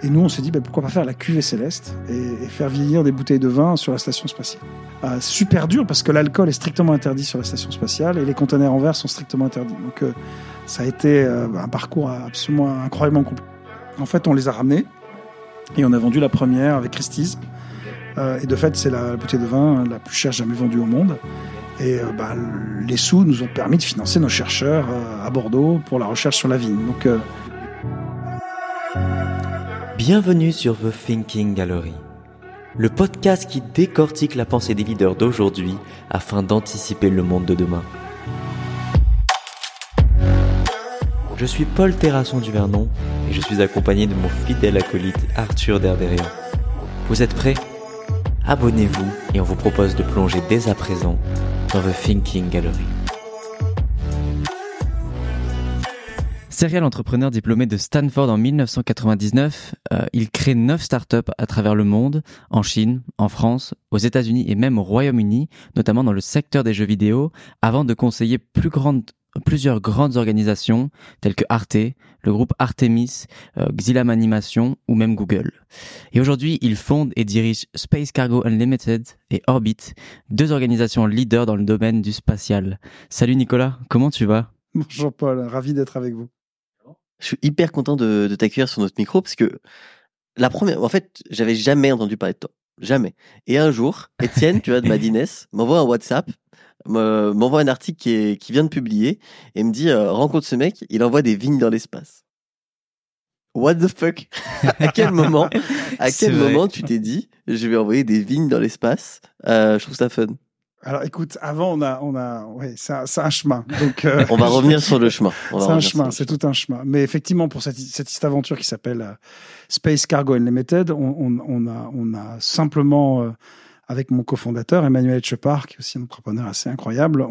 Et nous, on s'est dit, pourquoi pas faire la cuvée céleste et faire vieillir des bouteilles de vin sur la station spatiale. Super dur, parce que l'alcool est strictement interdit sur la station spatiale et les conteneurs en verre sont strictement interdits. Donc, ça a été un parcours absolument incroyablement compliqué. En fait, on les a ramenés et on a vendu la première avec Christie's. Et de fait, c'est la bouteille de vin la plus chère jamais vendue au monde. Et les sous nous ont permis de financer nos chercheurs à Bordeaux pour la recherche sur la vigne. Donc, bienvenue sur The Thinking Gallery, le podcast qui décortique la pensée des leaders d'aujourd'hui afin d'anticiper le monde de demain. Je suis Paul Terrasson-Duvernon et je suis accompagné de mon fidèle acolyte Arthur Derberian. Vous êtes prêts ? Abonnez-vous et on vous propose de plonger dès à présent dans The Thinking Gallery. Serial entrepreneur diplômé de Stanford en 1999, il crée 9 startups à travers le monde, en Chine, en France, aux États-Unis et même au Royaume-Uni, notamment dans le secteur des jeux vidéo, avant de conseiller plusieurs grandes organisations telles que Arte, le groupe Artemis, Xylem Animation ou même Google. Et aujourd'hui, il fonde et dirige Space Cargo Unlimited et Orbit, 2 organisations leaders dans le domaine du spatial. Salut Nicolas, comment tu vas ? Bonjour Paul, ravi d'être avec vous. Je suis hyper content de t'accueillir sur notre micro parce que en fait, j'avais jamais entendu parler de toi. Jamais. Et un jour, Étienne, tu vois, de Madines, m'envoie un WhatsApp, m'envoie un article qui vient de publier et me dit rencontre ce mec, il envoie des vignes dans l'espace. What the fuck? À quel moment tu t'es dit je vais envoyer des vignes dans l'espace? Je trouve ça fun. Alors écoute, avant c'est un chemin. Donc on va revenir sur le chemin. C'est tout un chemin. Mais effectivement, pour cette aventure qui s'appelle Space Cargo Unlimited, on a simplement avec mon cofondateur Emmanuel Etchepart, qui est aussi un entrepreneur assez incroyable,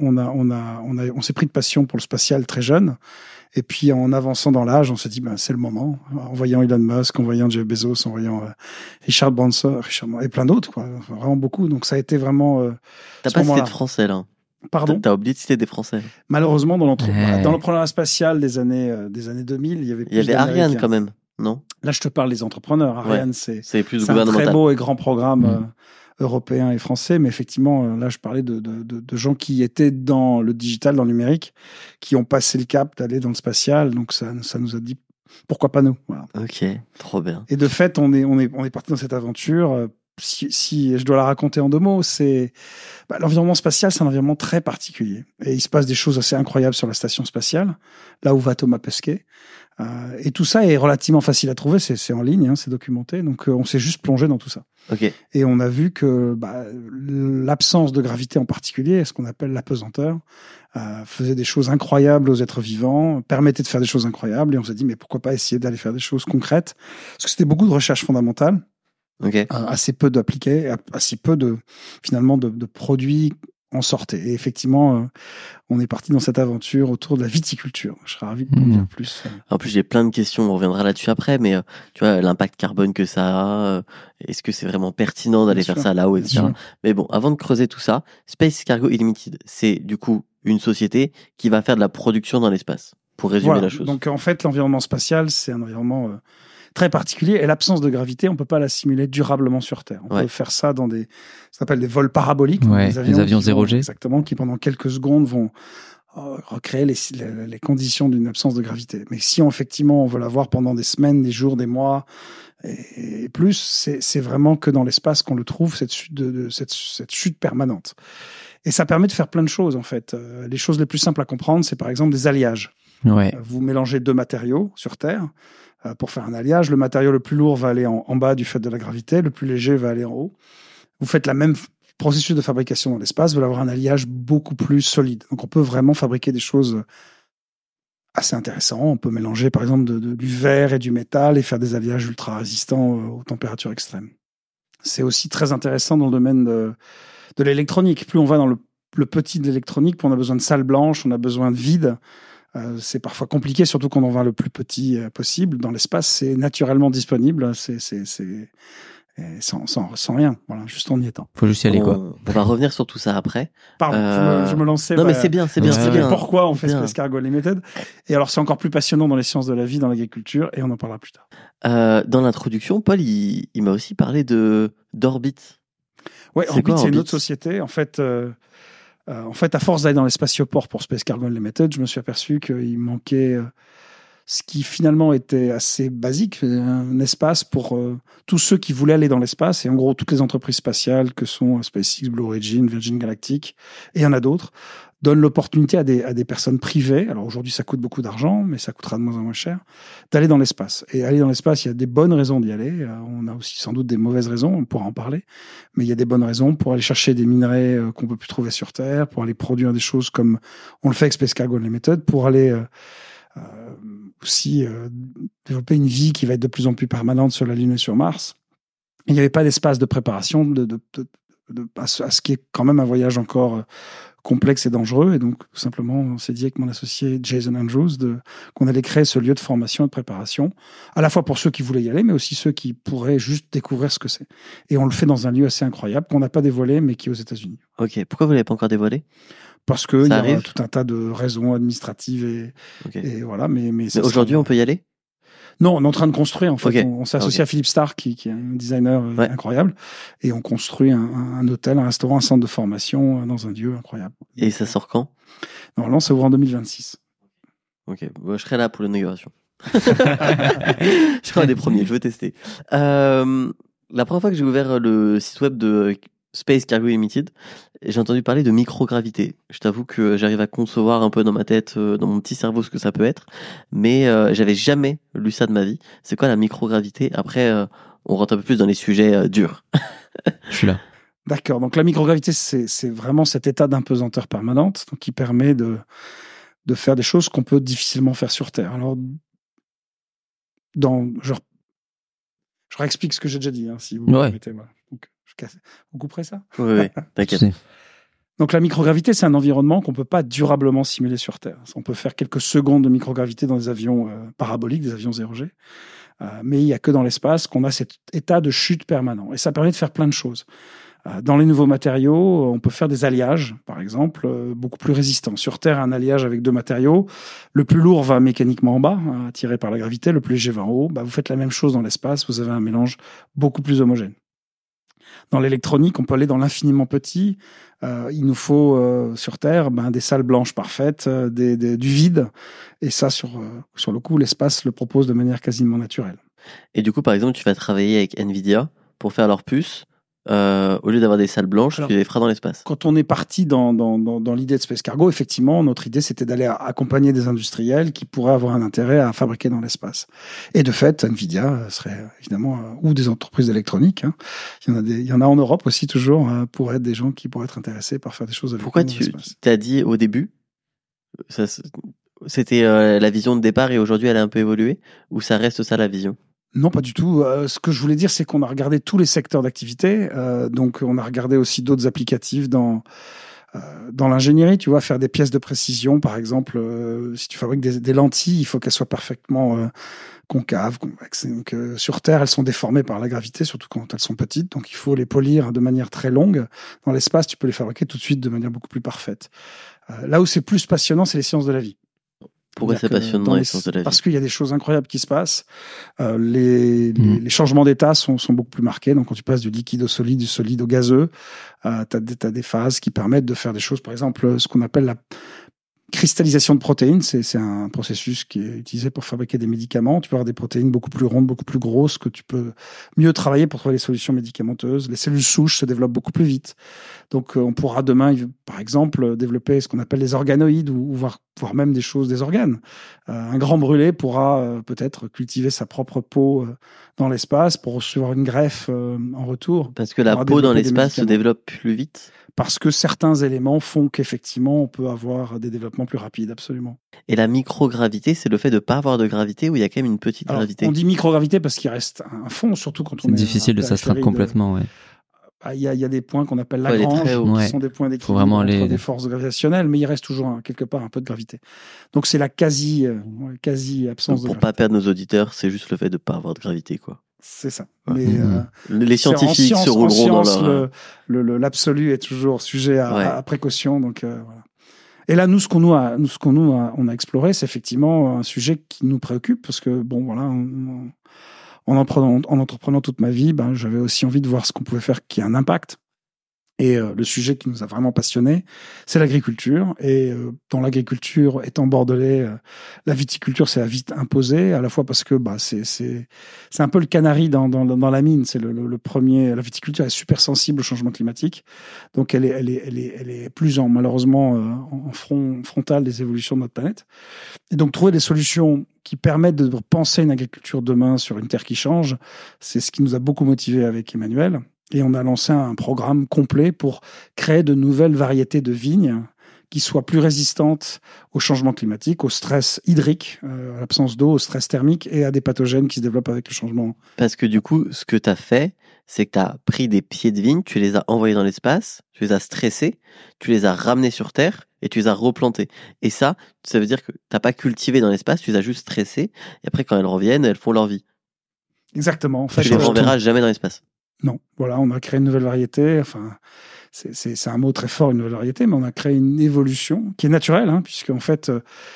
on s'est pris de passion pour le spatial très jeune. Et puis en avançant dans l'âge, on s'est dit c'est le moment. En voyant Elon Musk, en voyant Jeff Bezos, en voyant Richard Branson et plein d'autres, quoi. Vraiment beaucoup. Donc ça a été vraiment. T'as pas cité de Français là. Pardon. T'as oublié de citer des Français. Malheureusement, dans l'entrepreneuriat spatial des années 2000, il y avait Ariane quand même, non? Là, je te parle des entrepreneurs. Ariane, c'est plus un très beau et grand programme. Européens et français, mais effectivement, là, je parlais de gens qui étaient dans le digital, dans le numérique, qui ont passé le cap d'aller dans le spatial, donc ça nous a dit pourquoi pas nous. Voilà. Ok, trop bien. Et de fait, on est parti dans cette aventure. Si je dois la raconter en 2 mots, c'est l'environnement spatial, c'est un environnement très particulier, et il se passe des choses assez incroyables sur la station spatiale, là où va Thomas Pesquet. Et tout ça est relativement facile à trouver, c'est en ligne, c'est documenté, donc on s'est juste plongé dans tout ça. Okay. Et on a vu que l'absence de gravité en particulier, ce qu'on appelle l'apesanteur, faisait des choses incroyables aux êtres vivants, permettait de faire des choses incroyables, et on s'est dit mais pourquoi pas essayer d'aller faire des choses concrètes, parce que c'était beaucoup de recherche fondamentale, assez peu d'appliqués, assez peu de produits en sortaient. Et effectivement, on est parti dans cette aventure autour de la viticulture. Je serais ravi de t'en dire plus. En plus, j'ai plein de questions, on reviendra là-dessus après, mais tu vois, l'impact carbone que ça a, est-ce que c'est vraiment pertinent d'aller faire ça là-haut, etc. Mais bon, avant de creuser tout ça, Space Cargo Unlimited, c'est du coup une société qui va faire de la production dans l'espace, pour résumer la chose. Donc en fait, l'environnement spatial, c'est un environnement très particulier, et l'absence de gravité, on peut pas l'assimiler durablement sur Terre. On peut faire ça dans ça s'appelle des vols paraboliques, les avions 0G. Exactement, qui pendant quelques secondes vont recréer les conditions d'une absence de gravité. Mais si effectivement on veut l'avoir pendant des semaines, des jours, des mois et plus, c'est vraiment que dans l'espace qu'on le trouve, cette chute permanente. Et ça permet de faire plein de choses en fait. Les choses les plus simples à comprendre, c'est par exemple des alliages. Vous mélangez 2 matériaux sur Terre. Pour faire un alliage, le matériau le plus lourd va aller en bas du fait de la gravité, le plus léger va aller en haut. Vous faites la même processus de fabrication dans l'espace, vous allez avoir un alliage beaucoup plus solide. Donc on peut vraiment fabriquer des choses assez intéressantes. On peut mélanger par exemple du verre et du métal et faire des alliages ultra résistants aux températures extrêmes. C'est aussi très intéressant dans le domaine de l'électronique. Plus on va dans le petit de l'électronique, plus on a besoin de salles blanches, on a besoin de vide. C'est parfois compliqué, surtout quand on va le plus petit possible. Dans l'espace, c'est naturellement disponible. et sans rien. Voilà, juste en y étant. Faut juste y aller, quoi. On va revenir sur tout ça après. Pardon, je me lançais. Non, mais c'est bien. Pourquoi on fait bien. Space Cargo Limited. Et alors, c'est encore plus passionnant dans les sciences de la vie, dans l'agriculture, et on en parlera plus tard. Dans l'introduction, Paul, il m'a aussi parlé d'Orbit. Ouais, Orbit, c'est une autre société. En fait, à force d'aller dans les spatioports pour Space Cargo Limited, je me suis aperçu qu'il manquait ce qui finalement était assez basique, un espace pour tous ceux qui voulaient aller dans l'espace, et en gros toutes les entreprises spatiales que sont SpaceX, Blue Origin, Virgin Galactic, et il y en a d'autres, donnent l'opportunité à des personnes privées, alors aujourd'hui ça coûte beaucoup d'argent, mais ça coûtera de moins en moins cher, d'aller dans l'espace. Et aller dans l'espace, il y a des bonnes raisons d'y aller, on a aussi sans doute des mauvaises raisons, on pourra en parler, mais il y a des bonnes raisons pour aller chercher des minerais qu'on peut plus trouver sur Terre, pour aller produire des choses comme on le fait avec Space Cargo Limited, pour aller aussi développer une vie qui va être de plus en plus permanente sur la Lune et sur Mars. Il n'y avait pas d'espace de préparation à ce qui est quand même un voyage encore complexe et dangereux. Et donc, tout simplement, on s'est dit avec mon associé Jason Andrews qu'on allait créer ce lieu de formation et de préparation, à la fois pour ceux qui voulaient y aller, mais aussi ceux qui pourraient juste découvrir ce que c'est. Et on le fait dans un lieu assez incroyable qu'on n'a pas dévoilé, mais qui est aux États-Unis. Ok. Pourquoi vous l'avez pas encore dévoilé? Parce qu'il y a tout un tas de raisons administratives et voilà. Mais aujourd'hui, on peut y aller? Non, on est en train de construire. En fait, okay. on s'est associé à Philippe Starr, qui est un designer incroyable, et on construit un hôtel, un restaurant, un centre de formation dans un lieu incroyable. Et ça sort quand? Normalement, ça ouvre en 2026. Ok, bon, je serai là pour l'inauguration. Je serai un des premiers, je veux tester. La première fois que j'ai ouvert le site web de Space Cargo Limited, j'ai entendu parler de microgravité. Je t'avoue que j'arrive à concevoir un peu dans ma tête, dans mon petit cerveau, ce que ça peut être, mais j'avais jamais lu ça de ma vie. C'est quoi la microgravité? Après, on rentre un peu plus dans les sujets durs. Je suis là. D'accord. Donc la microgravité, c'est vraiment cet état d'impesanteur permanente, donc qui permet de faire des choses qu'on peut difficilement faire sur Terre. Alors, je réexplique ce que j'ai déjà dit, si vous permettez. Voilà. Donc, vous couperez ça? Oui, t'inquiète. Donc la microgravité, c'est un environnement qu'on ne peut pas durablement simuler sur Terre. On peut faire quelques secondes de microgravité dans des avions paraboliques, des avions 0G, mais il n'y a que dans l'espace qu'on a cet état de chute permanent. Et ça permet de faire plein de choses. Dans les nouveaux matériaux, on peut faire des alliages, par exemple, beaucoup plus résistants. Sur Terre, un alliage avec deux matériaux, le plus lourd va mécaniquement en bas, attiré par la gravité, le plus léger va en haut. Vous faites la même chose dans l'espace, vous avez un mélange beaucoup plus homogène. Dans l'électronique, on peut aller dans l'infiniment petit. Il nous faut sur Terre des salles blanches parfaites, du vide. Et ça, sur le coup, l'espace le propose de manière quasiment naturelle. Et du coup, par exemple, tu vas travailler avec NVIDIA pour faire leurs puces. Au lieu d'avoir des salles blanches, tu les feras dans l'espace. Quand on est parti dans l'idée de Space Cargo, effectivement, notre idée, c'était d'aller accompagner des industriels qui pourraient avoir un intérêt à fabriquer dans l'espace. Et de fait, NVIDIA serait évidemment, ou des entreprises d'électronique, il y en a en Europe aussi toujours, pour être des gens qui pourraient être intéressés par faire des choses avec Pourquoi tu t'as dit au début, c'était la vision de départ et aujourd'hui elle a un peu évolué, ou ça reste ça la vision? Non, pas du tout. Ce que je voulais dire, c'est qu'on a regardé tous les secteurs d'activité. Donc, on a regardé aussi d'autres applicatifs dans l'ingénierie. Tu vois, faire des pièces de précision, par exemple. Si tu fabriques des lentilles, il faut qu'elles soient parfaitement concaves, convexes. Donc, sur Terre, elles sont déformées par la gravité, surtout quand elles sont petites. Donc, il faut les polir de manière très longue. Dans l'espace, tu peux les fabriquer tout de suite de manière beaucoup plus parfaite. Là où c'est plus passionnant, c'est les sciences de la vie. Pourquoi c'est passionnant les sciences de la vie? Parce qu'il y a des choses incroyables qui se passent. Les changements d'état sont beaucoup plus marqués. Donc, quand tu passes du liquide au solide, du solide au gazeux, t'as des phases qui permettent de faire des choses. Par exemple, ce qu'on appelle la cristallisation de protéines, c'est un processus qui est utilisé pour fabriquer des médicaments. Tu peux avoir des protéines beaucoup plus rondes, beaucoup plus grosses, que tu peux mieux travailler pour trouver des solutions médicamenteuses. Les cellules souches se développent beaucoup plus vite. Donc, on pourra demain, par exemple, développer ce qu'on appelle les organoïdes ou voire même des organes. Un grand brûlé pourra peut-être cultiver sa propre peau dans l'espace pour recevoir une greffe en retour. Parce que la peau dans l'espace se développe plus vite? Parce que certains éléments font qu'effectivement, on peut avoir des développements plus rapides, absolument. Et la microgravité, c'est le fait de ne pas avoir de gravité ou il y a quand même une petite gravité? On dit microgravité parce qu'il reste un fond, surtout quand on est... C'est difficile de s'abstraire complètement, Il y a des points qu'on appelle Lagrange, qui sont des points d'équilibre entre des forces gravitationnelles, mais il reste toujours quelque part un peu de gravité. Donc c'est la quasi absence de gravité. Pour pas perdre nos auditeurs, c'est juste le fait de ne pas avoir de gravité, quoi. C'est ça. Ouais. Mais les scientifiques se rouleront dans leur... l'absolu est toujours sujet à précaution. Donc voilà. Et là, on a exploré, c'est effectivement un sujet qui nous préoccupe parce que bon, voilà, en entreprenant toute ma vie, j'avais aussi envie de voir ce qu'on pouvait faire qui a un impact. Et le sujet qui nous a vraiment passionnés, c'est l'agriculture. Et dans l'agriculture, étant bordelais, la viticulture s'est vite imposée, à la fois parce que c'est un peu le canari dans la mine. C'est le premier. La viticulture est super sensible au changement climatique, donc elle est plus malheureusement en frontal des évolutions de notre planète. Et donc trouver des solutions qui permettent de penser une agriculture demain sur une terre qui change, c'est ce qui nous a beaucoup motivés avec Emmanuel. Et on a lancé un programme complet pour créer de nouvelles variétés de vignes qui soient plus résistantes au changement climatique, au stress hydrique, à l'absence d'eau, au stress thermique et à des pathogènes qui se développent avec le changement. Parce que du coup, ce que tu as fait, c'est que tu as pris des pieds de vigne, tu les as envoyés dans l'espace, tu les as stressés, tu les as ramenés sur Terre et tu les as replantés. Et ça veut dire que tu n'as pas cultivé dans l'espace, tu les as juste stressés. Et après, quand elles reviennent, elles font leur vie. Exactement. En fait, tu les renverras jamais dans l'espace. Non, voilà, on a créé une nouvelle variété. Enfin, c'est un mot très fort, une nouvelle variété, mais on a créé une évolution qui est naturelle, puisque en fait,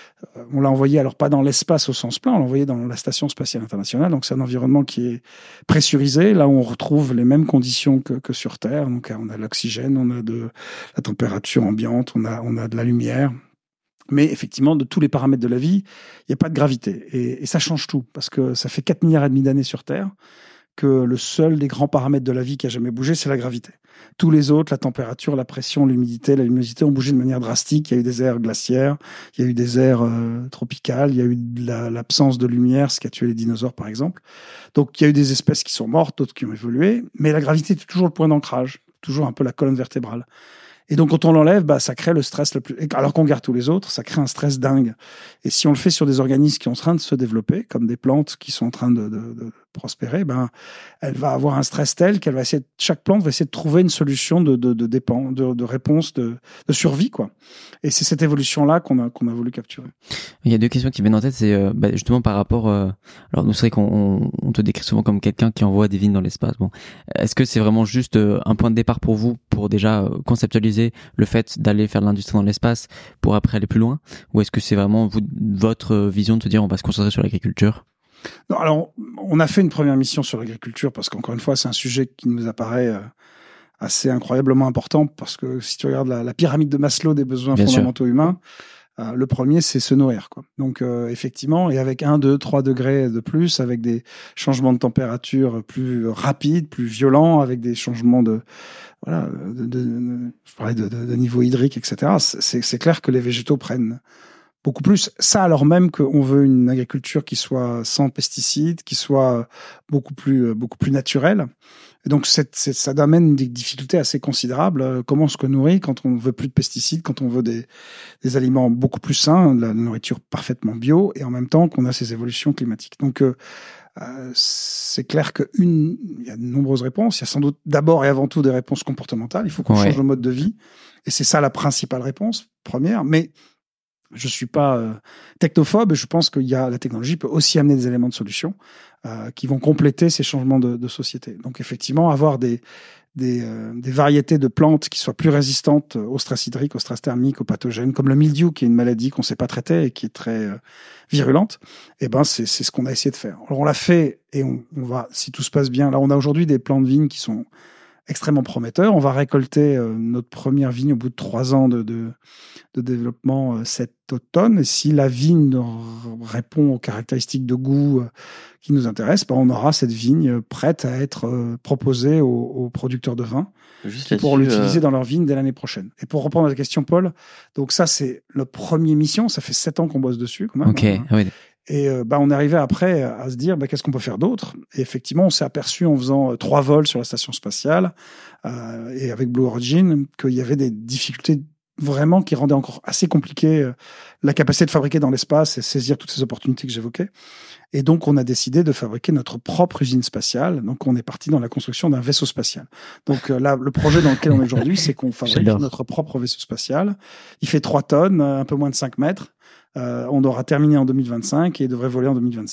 on l'a envoyé, alors pas dans l'espace au sens plein, on l'a envoyé dans la Station spatiale internationale. Donc c'est un environnement qui est pressurisé. Là où on retrouve les mêmes conditions que sur Terre. Donc on a de l'oxygène, on a de la température ambiante, on a de la lumière. Mais effectivement, de tous les paramètres de la vie, il n'y a pas de gravité. Et ça change tout, parce que ça fait 4,5 milliards d'années sur Terre que le seul des grands paramètres de la vie qui a jamais bougé, c'est la gravité. Tous les autres, la température, la pression, l'humidité, la luminosité ont bougé de manière drastique. Il y a eu des ères glaciaires, il y a eu des ères tropicales, il y a eu l'absence de lumière, ce qui a tué les dinosaures, par exemple. Donc, il y a eu des espèces qui sont mortes, d'autres qui ont évolué, mais la gravité est toujours le point d'ancrage, toujours un peu la colonne vertébrale. Et donc, quand on l'enlève, ça crée le stress le plus... Alors qu'on garde tous les autres, ça crée un stress dingue. Et si on le fait sur des organismes qui sont en train de se développer, comme des plantes qui sont en train de prospérer, elle va avoir un stress tel qu'elle va essayer, chaque plante va essayer de trouver une solution de réponse, de survie, quoi. Et c'est cette évolution-là qu'on a voulu capturer. Il y a deux questions qui viennent en tête, c'est justement par rapport. Alors nous, c'est vrai qu'on te décrit souvent comme quelqu'un qui envoie des vignes dans l'espace. Bon, est-ce que c'est vraiment juste un point de départ pour vous, pour déjà conceptualiser le fait d'aller faire de l'industrie dans l'espace, pour après aller plus loin, ou est-ce que c'est vraiment votre vision de se dire on va se concentrer sur l'agriculture? Non, alors on a fait une première mission sur l'agriculture parce qu'encore une fois, c'est un sujet qui nous apparaît assez incroyablement important, parce que si tu regardes la pyramide de Maslow des besoins fondamentaux humains, le premier, c'est se nourrir, quoi. Donc, effectivement, et avec 1, 2, 3 degrés de plus, avec des changements de température plus rapides, plus violents, avec des changements de niveau hydrique, etc. C'est clair que les végétaux prennent beaucoup plus. Ça, alors même qu'on veut une agriculture qui soit sans pesticides, qui soit beaucoup plus naturelle. Et donc, ça amène des difficultés assez considérables. Comment on se nourrit quand on veut plus de pesticides, quand on veut des aliments beaucoup plus sains, de la nourriture parfaitement bio, et en même temps qu'on a ces évolutions climatiques. Donc, c'est clair il y a de nombreuses réponses. Il y a sans doute d'abord et avant tout des réponses comportementales. Il faut qu'on change le mode de vie. Et c'est ça la principale réponse, première. Mais je suis pas technophobe, et je pense que la technologie peut aussi amener des éléments de solution qui vont compléter ces changements de société. Donc effectivement, avoir des variétés de plantes qui soient plus résistantes au stress hydrique, au stress thermique, aux pathogènes, comme le mildiou, qui est une maladie qu'on ne sait pas traiter et qui est très virulente, c'est ce qu'on a essayé de faire. Alors on l'a fait, et on va, si tout se passe bien, là on a aujourd'hui des plants de vigne qui sont extrêmement prometteur. On va récolter notre première vigne au bout de 3 ans de développement cet automne. Et si la vigne répond aux caractéristiques de goût qui nous intéressent, on aura cette vigne prête à être proposée aux producteurs de vin pour l'utiliser dans leur vigne dès l'année prochaine. Et pour reprendre la question, Paul, donc ça, c'est notre première mission. Ça fait 7 ans qu'on bosse dessus, quand même. Ok, oui. Et on est arrivé après à se dire qu'est-ce qu'on peut faire d'autre. Et effectivement, on s'est aperçu en faisant 3 vols sur la station spatiale et avec Blue Origin qu'il y avait des difficultés vraiment qui rendaient encore assez compliqué la capacité de fabriquer dans l'espace et saisir toutes ces opportunités que j'évoquais. Et donc, on a décidé de fabriquer notre propre usine spatiale. Donc, on est parti dans la construction d'un vaisseau spatial. Donc là, le projet dans lequel on est aujourd'hui, c'est qu'on fabrique notre propre vaisseau spatial. Il fait 3 tonnes, un peu moins de 5 mètres. On aura terminé en 2025 et devrait voler en 2026.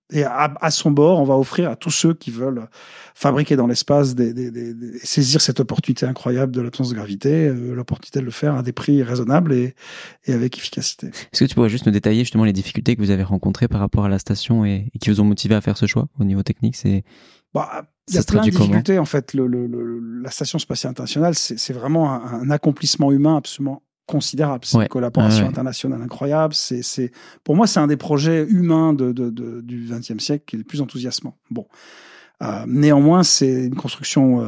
Et à son bord, on va offrir à tous ceux qui veulent fabriquer dans l'espace saisir cette opportunité incroyable de l'absence de gravité, l'opportunité de le faire à des prix raisonnables et avec efficacité. Est-ce que tu pourrais juste nous détailler justement les difficultés que vous avez rencontrées par rapport à la station et qui vous ont motivé à faire ce choix au niveau technique? Il y a plein de difficultés en fait. La station spatiale internationale, c'est vraiment un accomplissement humain absolument considérable. C'est une collaboration internationale incroyable. Pour moi, c'est un des projets humains du XXe siècle qui est le plus enthousiasmant. Bon. Néanmoins, c'est une construction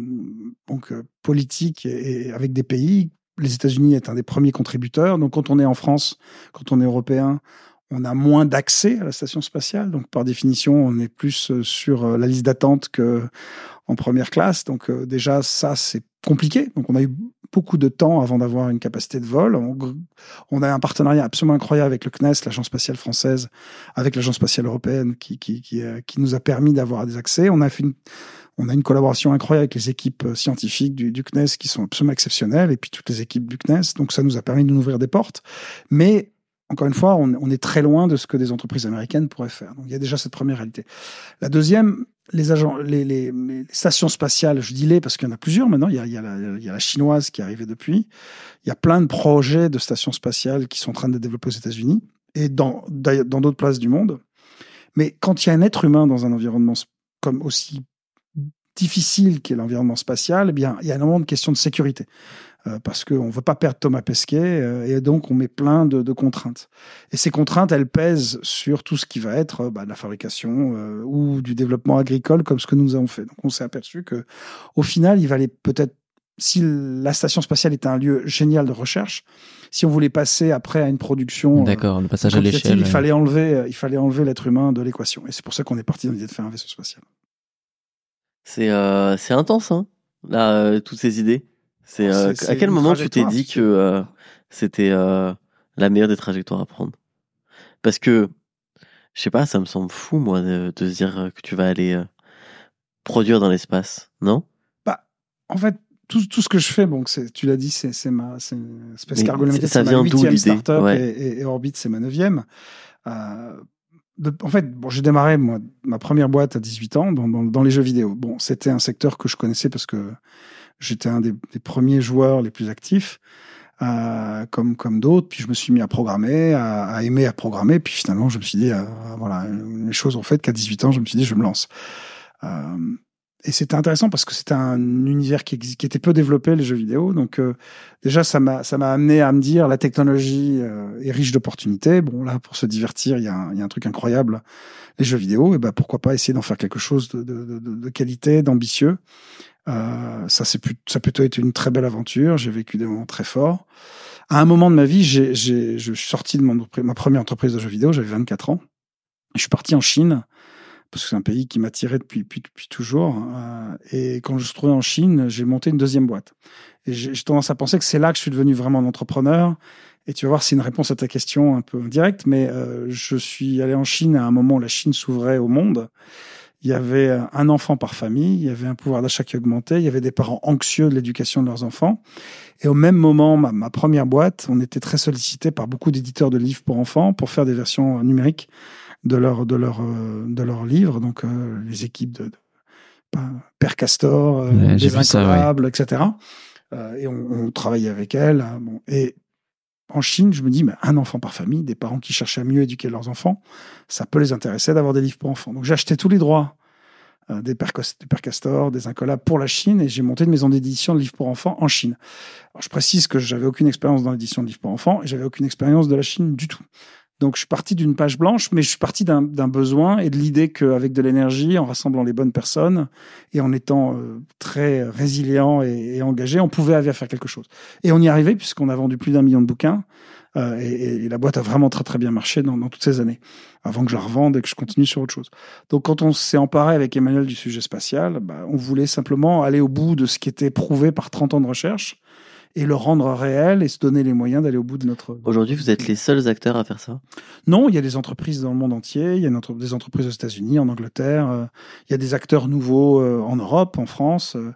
politique et avec des pays. Les États-Unis est un des premiers contributeurs. Donc, quand on est en France, quand on est européen, on a moins d'accès à la station spatiale. Donc, par définition, on est plus sur la liste d'attente qu'en première classe. Donc, déjà, ça, c'est compliqué. Donc, on a eu beaucoup de temps avant d'avoir une capacité de vol. On a un partenariat absolument incroyable avec le CNES, l'Agence spatiale française, avec l'Agence spatiale européenne, qui nous a permis d'avoir des accès. On a une collaboration incroyable avec les équipes scientifiques du CNES qui sont absolument exceptionnelles, et puis toutes les équipes du CNES. Donc, ça nous a permis de nous ouvrir des portes. Mais encore une fois, on est très loin de ce que des entreprises américaines pourraient faire. Donc, il y a déjà cette première réalité. La deuxième, les stations spatiales, je dis parce qu'il y en a plusieurs maintenant. Il y a la chinoise qui est arrivée depuis. Il y a plein de projets de stations spatiales qui sont en train de développer aux États-Unis et dans d'autres places du monde. Mais quand il y a un être humain dans un environnement comme aussi difficile qu'est l'environnement spatial, eh bien, il y a énormément de questions de sécurité. Parce qu'on ne veut pas perdre Thomas Pesquet, et donc on met plein de contraintes. Et ces contraintes, elles pèsent sur tout ce qui va être de la fabrication ou du développement agricole, comme ce que nous avons fait. Donc on s'est aperçu que, au final, il valait peut-être, si la station spatiale était un lieu génial de recherche, si on voulait passer après à une production, d'accord, le passage à l'échelle, il fallait enlever l'être humain de l'équation. Et c'est pour ça qu'on est parti dans l'idée de faire un vaisseau spatial. C'est intense, hein, là, toutes ces idées. À quel moment tu t'es dit que c'était la meilleure des trajectoires à prendre? Parce que, je sais pas, ça me semble fou, moi, de se dire que tu vas aller produire dans l'espace, non? En fait, tout ce que je fais, bon, tu l'as dit, c'est Space Cargo Limited, ça c'est vient ma d'où 8e l'idée? startup, et Orbit, c'est ma 9e. En fait, j'ai démarré ma première boîte à 18 ans dans les jeux vidéo. Bon, c'était un secteur que je connaissais parce que j'étais un des premiers joueurs les plus actifs, comme d'autres. Puis je me suis mis à programmer, à aimer à programmer. Puis finalement, je me suis dit, voilà, les choses ont fait qu'à 18 ans, je me suis dit, je me lance. Et c'était intéressant parce que c'était un univers qui était peu développé, les jeux vidéo. Donc déjà, ça m'a amené à me dire, la technologie est riche d'opportunités. Bon, là, pour se divertir, il y a un truc incroyable, les jeux vidéo. Et ben, pourquoi pas essayer d'en faire quelque chose de qualité, d'ambitieux. Ça a plutôt été une très belle aventure. J'ai vécu des moments très forts. À un moment de ma vie, je suis sorti de ma première entreprise de jeux vidéo. J'avais 24 ans. Je suis parti en Chine parce que c'est un pays qui m'attirait depuis toujours. Et quand je suis retrouvé en Chine, j'ai monté une deuxième boîte. Et j'ai tendance à penser que c'est là que je suis devenu vraiment un entrepreneur. Et tu vas voir, c'est une réponse à ta question un peu indirecte, mais je suis allé en Chine à un moment où la Chine s'ouvrait au monde. Il y avait un enfant par famille, il y avait un pouvoir d'achat qui augmentait, il y avait des parents anxieux de l'éducation de leurs enfants. Et au même moment, ma première boîte, on était très sollicité par beaucoup d'éditeurs de livres pour enfants pour faire des versions numériques de leurs livres. Donc, les équipes de Père Castor, Les Incollables, etc. Et on travaillait avec elles. Bon. Et en Chine, je me dis, mais un enfant par famille, des parents qui cherchent à mieux éduquer leurs enfants, ça peut les intéresser d'avoir des livres pour enfants. Donc j'ai acheté tous les droits des Père Castor, des Incollables pour la Chine, et j'ai monté une maison d'édition de livres pour enfants en Chine. Alors, je précise que j'avais aucune expérience dans l'édition de livres pour enfants, et j'avais aucune expérience de la Chine du tout. Donc je suis parti d'une page blanche, mais je suis parti d'un besoin et de l'idée qu'avec de l'énergie, en rassemblant les bonnes personnes et en étant très résilient et engagé, on pouvait faire quelque chose. Et on y est arrivé puisqu'on a vendu plus d'1 million de bouquins, et la boîte a vraiment très très bien marché dans toutes ces années, avant que je la revende et que je continue sur autre chose. Donc quand on s'est emparé avec Emmanuel du sujet spatial, on voulait simplement aller au bout de ce qui était prouvé par 30 ans de recherche et le rendre réel et se donner les moyens d'aller au bout de notre... Aujourd'hui, vous êtes les seuls acteurs à faire ça? Non, il y a des entreprises dans le monde entier, il y a des entreprises aux États-Unis, en Angleterre, il y a des acteurs nouveaux en Europe, en France,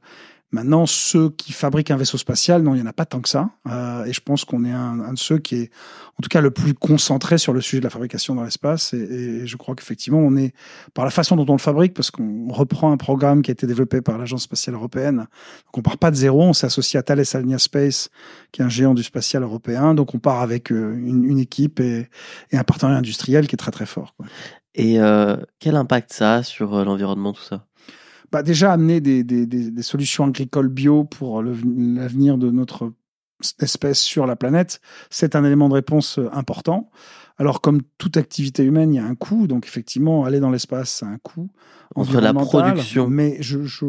Maintenant, ceux qui fabriquent un vaisseau spatial, non, il n'y en a pas tant que ça. Et je pense qu'on est un de ceux qui est, en tout cas, le plus concentré sur le sujet de la fabrication dans l'espace. Et je crois qu'effectivement, on est, par la façon dont on le fabrique, parce qu'on reprend un programme qui a été développé par l'Agence spatiale européenne. Donc, on part pas de zéro. On s'est associé à Thales Alenia Space, qui est un géant du spatial européen. Donc, on part avec une équipe et un partenariat industriel qui est très, très fort, quoi. Et quel impact ça a sur l'environnement, tout ça? Déjà amener des solutions agricoles bio pour l'avenir de notre espèce sur la planète, c'est un élément de réponse important. Alors, comme toute activité humaine, il y a un coût. Donc, effectivement, aller dans l'espace, ça a un coût entre la production. Mais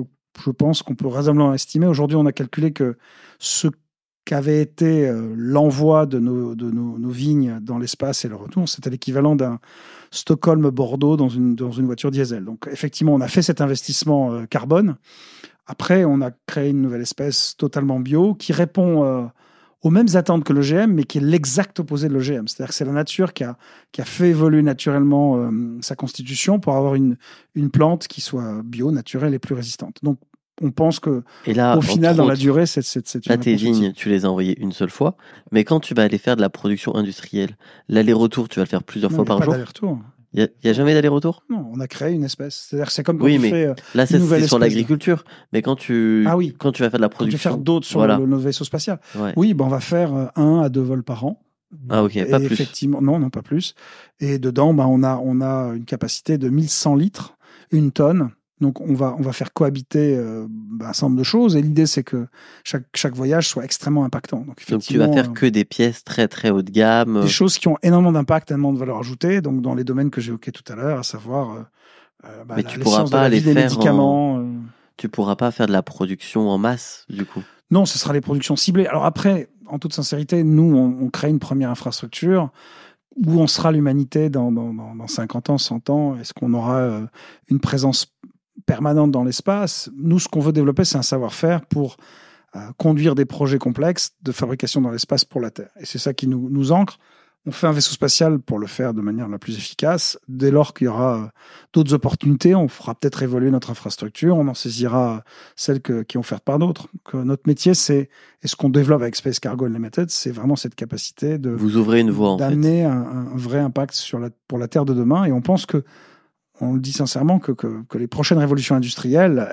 je pense qu'on peut raisonnablement estimer. Aujourd'hui, on a calculé que ce qu'avait été l'envoi de nos vignes dans l'espace et le retour, c'était l'équivalent d'un Stockholm-Bordeaux dans une voiture diesel. Donc, effectivement, on a fait cet investissement carbone. Après, on a créé une nouvelle espèce totalement bio qui répond aux mêmes attentes que l'OGM, mais qui est l'exact opposé de l'OGM. C'est-à-dire que c'est la nature qui a fait évoluer naturellement sa constitution pour avoir une plante qui soit bio, naturelle et plus résistante. Donc, on pense que au final, dans la durée, c'est là, tes vignes, tu les as envoyées une seule fois, mais quand tu vas aller faire de la production industrielle, l'aller-retour, tu vas le faire plusieurs fois par jour. Il y a jamais d'aller-retour? Non, on a créé une espèce. C'est-à-dire, c'est comme quand tu fais là, c'est sur l'agriculture. Mais quand tu vas faire de la production, quand tu veux faire d'autres sur notre vaisseau spatial. Ouais. Oui, on va faire 1 à 2 vols par an. Ah ok, pas plus. Effectivement, non, pas plus. Et dedans, on a une capacité de 1100 litres, 1 tonne. Donc, on va faire cohabiter un certain nombre de choses. Et l'idée, c'est que chaque voyage soit extrêmement impactant. Donc tu vas faire que des pièces très, très haut de gamme. Des choses qui ont énormément d'impact, énormément de valeur ajoutée. Donc, dans les domaines que j'ai évoqués tout à l'heure, à savoir mais tu pourras pas aller faire médicaments. Tu pourras pas faire de la production en masse, du coup. Non, ce sera les productions ciblées. Alors après, en toute sincérité, nous, on crée une première infrastructure. Où en sera l'humanité dans 50 ans, 100 ans? Est-ce qu'on aura une présence permanente dans l'espace? Nous, ce qu'on veut développer, c'est un savoir-faire pour conduire des projets complexes de fabrication dans l'espace pour la Terre. Et c'est ça qui nous ancre. On fait un vaisseau spatial pour le faire de manière la plus efficace. Dès lors qu'il y aura d'autres opportunités, on fera peut-être évoluer notre infrastructure, on en saisira celles qui sont offertes par d'autres. Donc, notre métier, et ce qu'on développe avec Space Cargo Unlimited, c'est vraiment cette capacité de vous ouvrez une voie, d'amener un vrai impact pour la Terre de demain. Et on pense que, on le dit sincèrement, que les prochaines révolutions industrielles,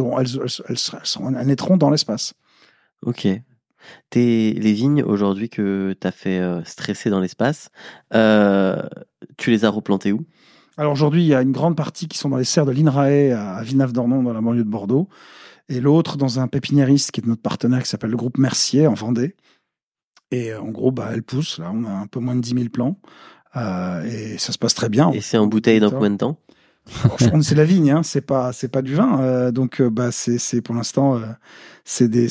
elles naîtront dans l'espace. Ok. Les vignes, aujourd'hui, que tu as fait stresser dans l'espace, tu les as replantées où? Alors aujourd'hui, il y a une grande partie qui sont dans les serres de l'INRAE à Villeneuve-d'Ornon, dans la banlieue de Bordeaux, et l'autre dans un pépiniériste qui est notre partenaire, qui s'appelle le groupe Mercier, en Vendée. Et en gros, elle pousse. Là, on a un peu moins de 10 000 plants. Et ça se passe très bien. Et c'est en bouteille dans combien de temps? Alors, c'est la vigne, hein, c'est pas du vin. Donc, c'est pour l'instant, c'est des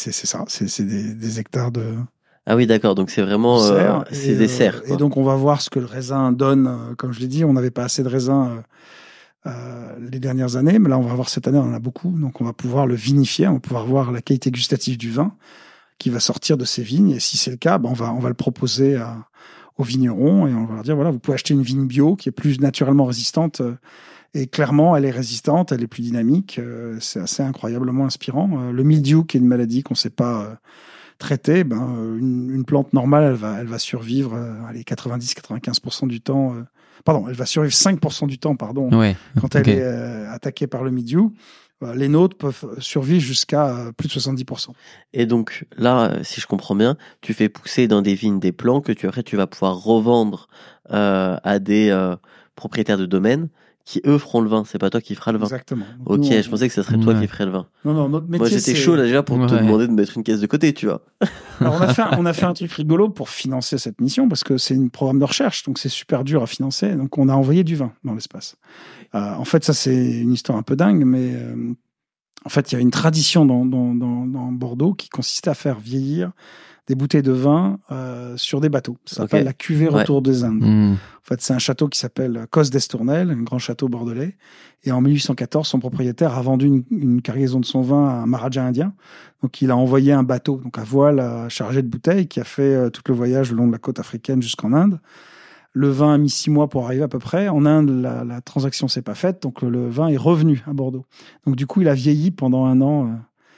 hectares de. Ah oui, d'accord. Donc c'est vraiment c'est des serres. Et donc on va voir ce que le raisin donne. Comme je l'ai dit, on n'avait pas assez de raisin les dernières années, mais là on va voir cette année, on en a beaucoup. Donc on va pouvoir le vinifier, on va pouvoir voir la qualité gustative du vin qui va sortir de ces vignes. Et si c'est le cas, on va le proposer aux vignerons et on va leur dire voilà, vous pouvez acheter une vigne bio qui est plus naturellement résistante. Et clairement, elle est résistante, elle est plus dynamique. C'est assez incroyablement inspirant. Le mildiou, qui est une maladie qu'on ne sait pas traiter, une plante normale, elle va survivre 90-95% du temps. Elle va survivre 5% du temps, quand elle est attaquée par le mildiou. Les nôtres peuvent survivre jusqu'à plus de 70%. Et donc là, si je comprends bien, tu fais pousser dans des vignes des plants que tu vas pouvoir revendre à des propriétaires de domaines qui eux feront le vin. C'est pas toi qui feras le vin. Exactement. Donc, ok, je pensais que ce serait toi qui ferais le vin. Non, notre métier. Moi, j'étais chaud là déjà pour te demander de mettre une caisse de côté, tu vois. Alors, on a fait un truc rigolo pour financer cette mission parce que c'est un programme de recherche, donc c'est super dur à financer. Donc, on a envoyé du vin dans l'espace. En fait, ça c'est une histoire un peu dingue, mais en fait, il y avait une tradition dans Bordeaux qui consistait à faire vieillir des bouteilles de vin sur des bateaux. Ça s'appelle la cuvée Retour des Indes. En fait, c'est un château qui s'appelle Cos d'Estournel, un grand château bordelais. Et en 1814, son propriétaire a vendu une cargaison de son vin à un maharaja indien. Donc, il a envoyé un bateau, donc à voile chargé de bouteilles, qui a fait tout le voyage le long de la côte africaine jusqu'en Inde. Le vin a mis 6 mois pour arriver à peu près. En Inde, la transaction s'est pas faite, donc le vin est revenu à Bordeaux. Donc, du coup, il a vieilli pendant 1 an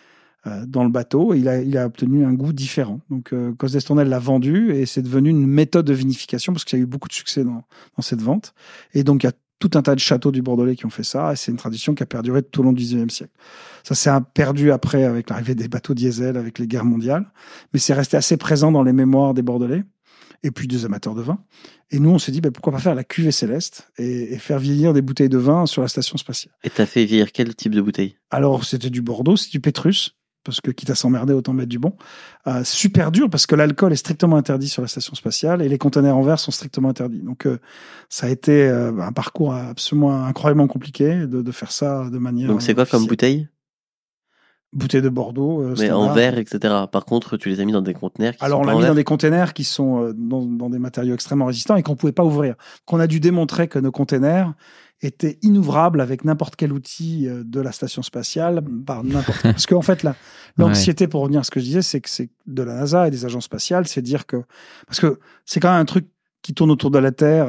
dans le bateau. Il a obtenu un goût différent. Donc, Cos d'Estournel l'a vendu et c'est devenu une méthode de vinification parce qu'il y a eu beaucoup de succès dans cette vente. Et donc, il y a tout un tas de châteaux du Bordelais qui ont fait ça. Et c'est une tradition qui a perduré tout au long du XIXe siècle. Ça s'est perdu après avec l'arrivée des bateaux diesel, avec les guerres mondiales. Mais c'est resté assez présent dans les mémoires des Bordelais et puis des amateurs de vin. Et nous, on s'est dit, pourquoi pas faire la cuvée céleste et faire vieillir des bouteilles de vin sur la station spatiale. Et t'as fait vieillir quel type de bouteille? Alors, c'était du Bordeaux, c'est du Pétrus. Parce que quitte à s'emmerder, autant mettre du bon. Super dur parce que l'alcool est strictement interdit sur la station spatiale et les conteneurs en verre sont strictement interdits. Donc ça a été un parcours absolument incroyablement compliqué de faire ça de manière. Donc c'est quoi comme bouteille? Bouteille de Bordeaux. Mais standard. en verre, etc. Par contre, tu les as mis dans des conteneurs qui Alors sont on pas l'a en mis verre. dans des containers qui sont dans des matériaux extrêmement résistants et qu'on pouvait pas ouvrir. Qu'on a dû démontrer que nos containers étaient inouvrables avec n'importe quel outil de la station spatiale par n'importe parce qu'en fait l'anxiété pour revenir à ce que je disais c'est que c'est de la NASA et des agences spatiales, c'est dire que parce que c'est quand même un truc qui tourne autour de la Terre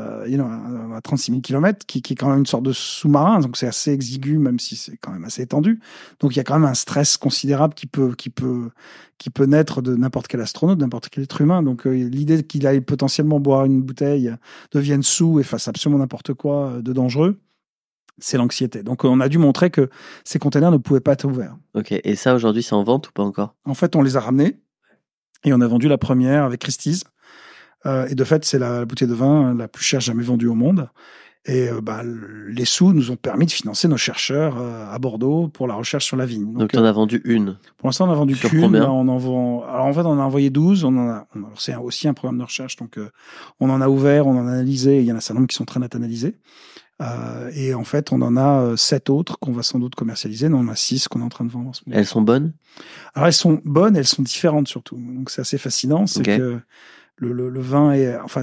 à 36 000 km, qui est quand même une sorte de sous-marin, donc c'est assez exigu, même si c'est quand même assez étendu. Donc il y a quand même un stress considérable qui peut naître de n'importe quel astronaute, n'importe quel être humain. Donc l'idée qu'il aille potentiellement boire une bouteille, devienne sous et fasse absolument n'importe quoi de dangereux, c'est l'anxiété. Donc on a dû montrer que ces containers ne pouvaient pas être ouverts. Ok, et ça aujourd'hui c'est en vente ou pas encore? En fait, on les a ramenés et on a vendu la première avec Christie's. Et de fait, c'est la bouteille de vin la plus chère jamais vendue au monde. Et les sous nous ont permis de financer nos chercheurs à Bordeaux pour la recherche sur la vigne. Donc, tu en as vendu une? Pour l'instant, on a vendu sur qu'une. Combien? Alors, en fait, on a envoyé 12. Alors, c'est aussi un programme de recherche. Donc, on en a ouvert, on en a analysé. Il y en a un certain nombre qui sont très net analysés. Et en fait, on en a 7 autres qu'on va sans doute commercialiser. On en a 6 qu'on est en train de vendre en ce moment. Elles sont bonnes? Alors, elles sont bonnes, elles sont différentes surtout. Donc, c'est assez fascinant. C'est que le vin est, enfin,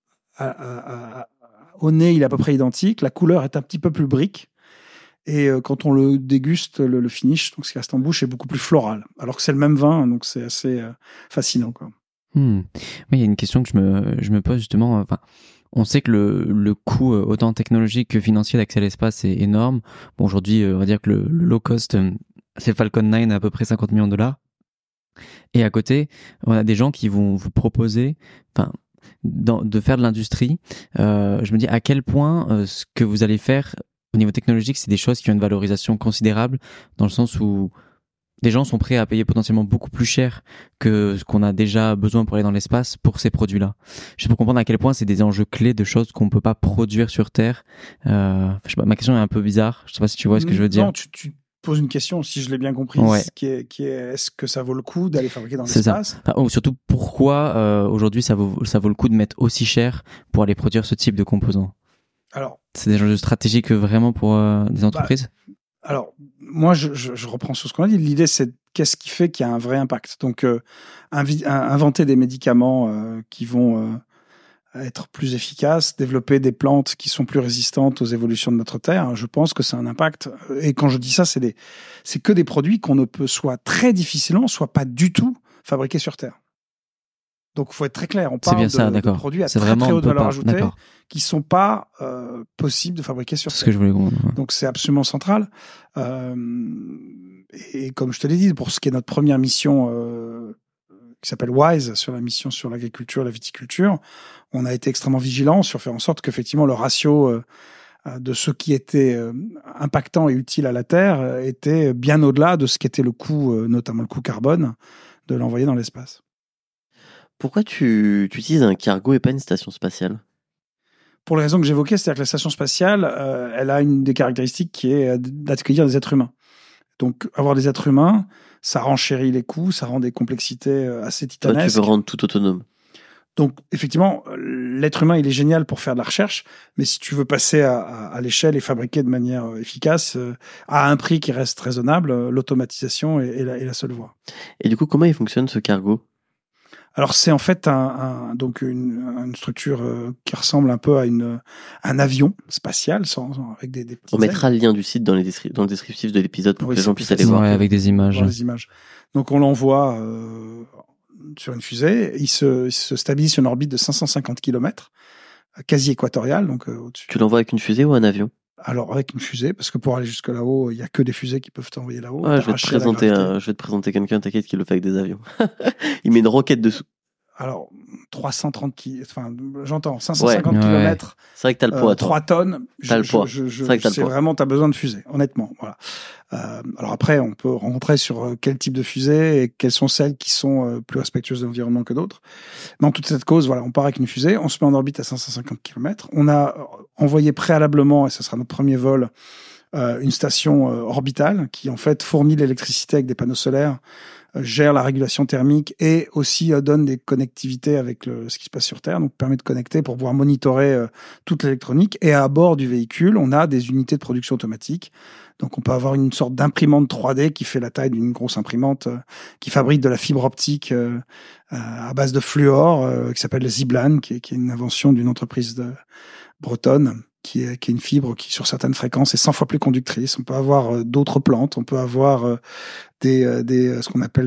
au nez, il est à peu près identique. La couleur est un petit peu plus brique. Et quand on le déguste, le finish, donc ce qui reste en bouche, est beaucoup plus floral. Alors que c'est le même vin, donc c'est assez fascinant, quoi. Oui, il y a une question que je me pose justement. Enfin, on sait que le coût autant technologique que financier d'accès à l'espace est énorme. Bon, aujourd'hui, on va dire que le low cost, c'est Falcon 9 à peu près 50 millions de dollars. Et à côté, on a des gens qui vont vous proposer, de faire de l'industrie. Je me dis à quel point ce que vous allez faire au niveau technologique, c'est des choses qui ont une valorisation considérable, dans le sens où des gens sont prêts à payer potentiellement beaucoup plus cher que ce qu'on a déjà besoin pour aller dans l'espace pour ces produits-là. Je peux comprendre à quel point c'est des enjeux clés de choses qu'on peut pas produire sur Terre. Je sais pas, ma question est un peu bizarre. Je sais pas si tu vois ce que je veux dire. Non, tu poses une question, si je l'ai bien compris, qui est est-ce que ça vaut le coup d'aller fabriquer dans l'espace? Ou surtout, pourquoi aujourd'hui ça vaut le coup de mettre aussi cher pour aller produire ce type de composants? Alors, c'est des enjeux stratégiques vraiment pour des entreprises? Alors, moi, je reprends sur ce qu'on a dit. L'idée, c'est qu'est-ce qui fait qu'il y a un vrai impact. Donc, inventer des médicaments qui vont être plus efficaces, développer des plantes qui sont plus résistantes aux évolutions de notre Terre, je pense que c'est un impact. Et quand je dis ça, c'est que des produits qu'on ne peut soit très difficilement, soit pas du tout fabriquer sur Terre. Donc, il faut être très clair. On parle de produits à très haute valeur ajoutée qui sont pas possibles de fabriquer sur Terre. C'est ce que je voulais comprendre. Donc, c'est absolument central. Et comme je te l'ai dit, pour ce qui est notre première mission qui s'appelle WISE, sur la mission sur l'agriculture et la viticulture, on a été extrêmement vigilants sur faire en sorte qu'effectivement le ratio de ce qui était impactant et utile à la Terre était bien au-delà de ce qui était le coût, notamment le coût carbone, de l'envoyer dans l'espace. Pourquoi tu utilises un cargo et pas une station spatiale? Pour les raisons que j'évoquais, c'est-à-dire que la station spatiale, elle a une des caractéristiques qui est d'accueillir des êtres humains. Donc, avoir des êtres humains, ça renchérit les coûts, ça rend des complexités assez titanesques. Toi, tu veux rendre tout autonome. Donc, effectivement, l'être humain, il est génial pour faire de la recherche, mais si tu veux passer à l'échelle et fabriquer de manière efficace, à un prix qui reste raisonnable, l'automatisation est la seule voie. Et du coup, comment il fonctionne ce cargo? Alors, c'est en fait donc une structure qui ressemble un peu à un avion spatial, avec des petites On mettra le lien du site dans le descriptif de l'épisode pour que les gens puissent aller voir. Avec des images. Voir les images. Donc, on l'envoie sur une fusée. Il se stabilise sur une orbite de 550 km, quasi équatoriale. Donc, au-dessus. Tu l'envoies avec une fusée ou un avion? Alors avec une fusée, parce que pour aller jusque là-haut, il y a que des fusées qui peuvent t'envoyer là-haut. Ouais, je vais te présenter quelqu'un, t'inquiète, qui le fait avec des avions. Il met une roquette dessous. Alors 330 j'entends 550 km. C'est vrai que t'as le poids. 3 tonnes. T'as le poids. C'est vrai que t'as le poids. Vraiment, t'as besoin de fusée, honnêtement. Voilà. Alors après, on peut rencontrer sur quel type de fusée et quelles sont celles qui sont plus respectueuses de l'environnement que d'autres. Dans toute cette cause, voilà, on part avec une fusée, on se met en orbite à 550 km. On a envoyé préalablement, et ce sera notre premier vol, une station orbitale qui en fait fournit l'électricité avec des panneaux solaires, gère la régulation thermique et aussi donne des connectivités avec ce qui se passe sur Terre, donc permet de connecter pour pouvoir monitorer toute l'électronique. Et à bord du véhicule, on a des unités de production automatique. Donc on peut avoir une sorte d'imprimante 3D qui fait la taille d'une grosse imprimante, qui fabrique de la fibre optique à base de fluor, qui s'appelle le Ziblan, qui est une invention d'une entreprise bretonne, qui est une fibre qui, sur certaines fréquences, est 100 fois plus conductrice. On peut avoir d'autres plantes, on peut avoir ce qu'on appelle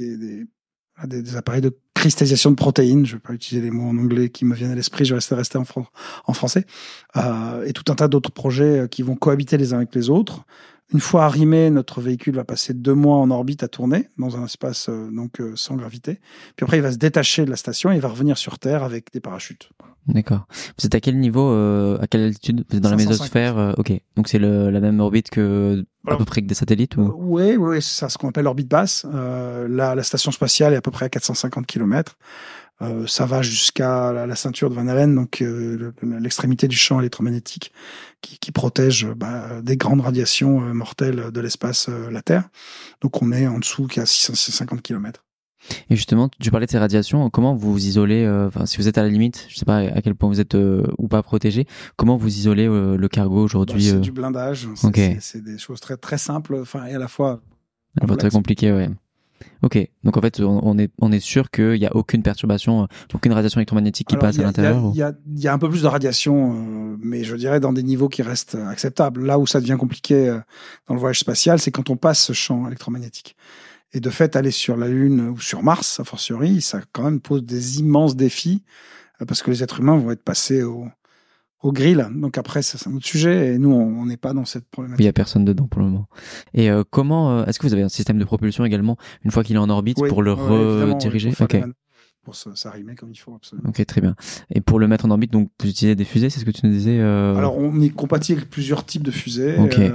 des appareils de cristallisation de protéines. Je vais pas utiliser les mots en anglais qui me viennent à l'esprit, je vais rester en français. Et tout un tas d'autres projets qui vont cohabiter les uns avec les autres. Une fois arrimé, notre véhicule va passer 2 mois en orbite à tourner dans un espace sans gravité. Puis après, il va se détacher de la station et il va revenir sur Terre avec des parachutes. D'accord. Vous êtes à quel niveau, à quelle altitude? Vous êtes dans 550. La mésosphère, ok. Donc c'est la même orbite que à peu près que des satellites ou... Oui, c'est ça, ce qu'on appelle l'orbite basse. La station spatiale est à peu près à 450 km. Ça va jusqu'à la ceinture de Van Allen, donc l'extrémité du champ électromagnétique qui protège des grandes radiations mortelles de l'espace, la Terre. Donc on est en dessous qu'à 650 km. Et justement, tu parlais de ces radiations, comment vous vous isolez, si vous êtes à la limite, je sais pas à quel point vous êtes ou pas protégé, comment vous isolez le cargo aujourd'hui? C'est du blindage, c'est des choses très très simples, et à la fois très compliqué, ouais. Ok, donc en fait, on est sûr qu'il y a aucune perturbation, aucune radiation électromagnétique qui passe à l'intérieur. Il y a un peu plus de radiation, mais je dirais dans des niveaux qui restent acceptables. Là où ça devient compliqué dans le voyage spatial, c'est quand on passe ce champ électromagnétique. Et de fait, aller sur la Lune ou sur Mars, a fortiori, ça quand même pose des immenses défis, parce que les êtres humains vont être passés au grill. Donc après, c'est un autre sujet, et nous, on n'est pas dans cette problématique. Il n'y a personne dedans pour le moment. Et comment, est-ce que vous avez un système de propulsion également, une fois qu'il est en orbite, pour le rediriger? Ok. Pour s'arrimer comme il faut, absolument. Ok, très bien. Et pour le mettre en orbite, donc vous utilisez des fusées, c'est ce que tu nous disais? Alors, on est compatible avec plusieurs types de fusées. Okay.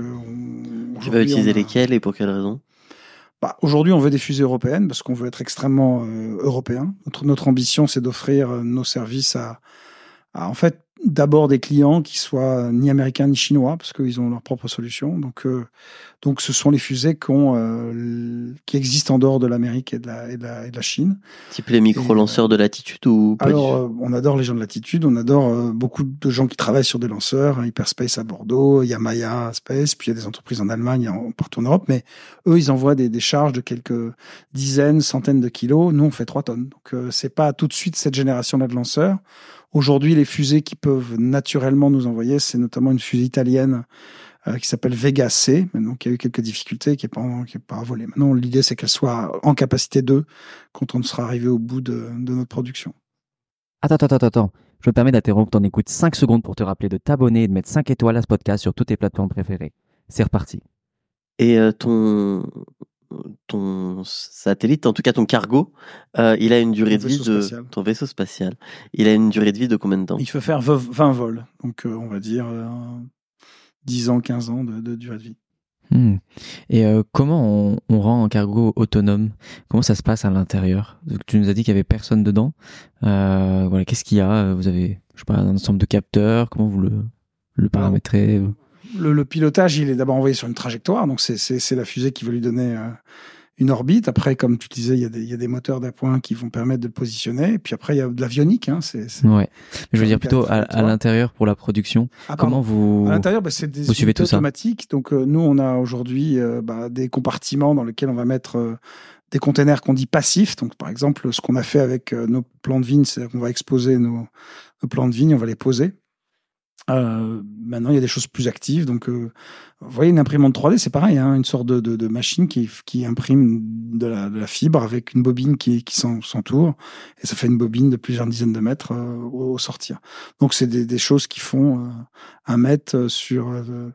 Tu vas utiliser lesquelles et pour quelles raisons? Aujourd'hui, on veut des fusées européennes parce qu'on veut être extrêmement européen. Notre ambition, c'est d'offrir nos services à en fait, d'abord des clients qui soient ni américains ni chinois parce qu'ils ont leur propre solution. Donc ce sont les fusées qui existent en dehors de l'Amérique et de la Chine. Type les micro-lanceurs de Latitude ou pas? Alors, on adore les gens de Latitude, on adore beaucoup de gens qui travaillent sur des lanceurs, Hyperspace à Bordeaux, il y a Maya Space, puis il y a des entreprises en Allemagne, partout en Europe, mais eux, ils envoient des charges de quelques dizaines, centaines de kilos. Nous, on fait 3 tonnes. Donc, c'est pas tout de suite cette génération-là de lanceurs. Aujourd'hui, les fusées qui peuvent naturellement nous envoyer, c'est notamment une fusée italienne qui s'appelle Vega C, donc qui a eu quelques difficultés, qui est pas volée. Maintenant, l'idée, c'est qu'elle soit en capacité 2 quand on sera arrivé au bout de notre production. Attends. Je me permets d'interrompre ton écoute 5 secondes pour te rappeler de t'abonner et de mettre 5 étoiles à ce podcast sur toutes tes plateformes préférées. C'est reparti. Et ton satellite, en tout cas ton cargo, il a une durée de vie ton vaisseau spatial. Il a une durée de vie de combien de temps? Il faut faire 20 vols, donc on va dire 10 ans, 15 ans de durée de vie. Et comment on rend un cargo autonome? Comment ça se passe à l'intérieur? Tu nous as dit qu'il y avait personne dedans. Voilà, qu'est-ce qu'il y a? Vous avez, je sais pas, un ensemble de capteurs. Comment vous le paramétrez? Le pilotage, il est d'abord envoyé sur une trajectoire, donc c'est la fusée qui va lui donner une orbite. Après, comme tu disais, il y a des moteurs d'appoint qui vont permettre de le positionner. Et puis après, il y a de l'avionique. Ouais. Mais je veux dire plutôt à l'intérieur pour la production. Comment vous... À l'intérieur, c'est des unités automatiques. Donc nous, on a aujourd'hui des compartiments dans lesquels on va mettre des containers qu'on dit passifs. Donc par exemple, ce qu'on a fait avec nos plants de vigne, c'est qu'on va exposer nos plants de vigne, on va les poser. Maintenant, il y a des choses plus actives. Donc, vous voyez, une imprimante 3D, c'est pareil, hein, une sorte de machine qui imprime de la fibre avec une bobine qui s'entoure, et ça fait une bobine de plusieurs dizaines de mètres au sortir. Donc, c'est des choses qui font 1 mètre sur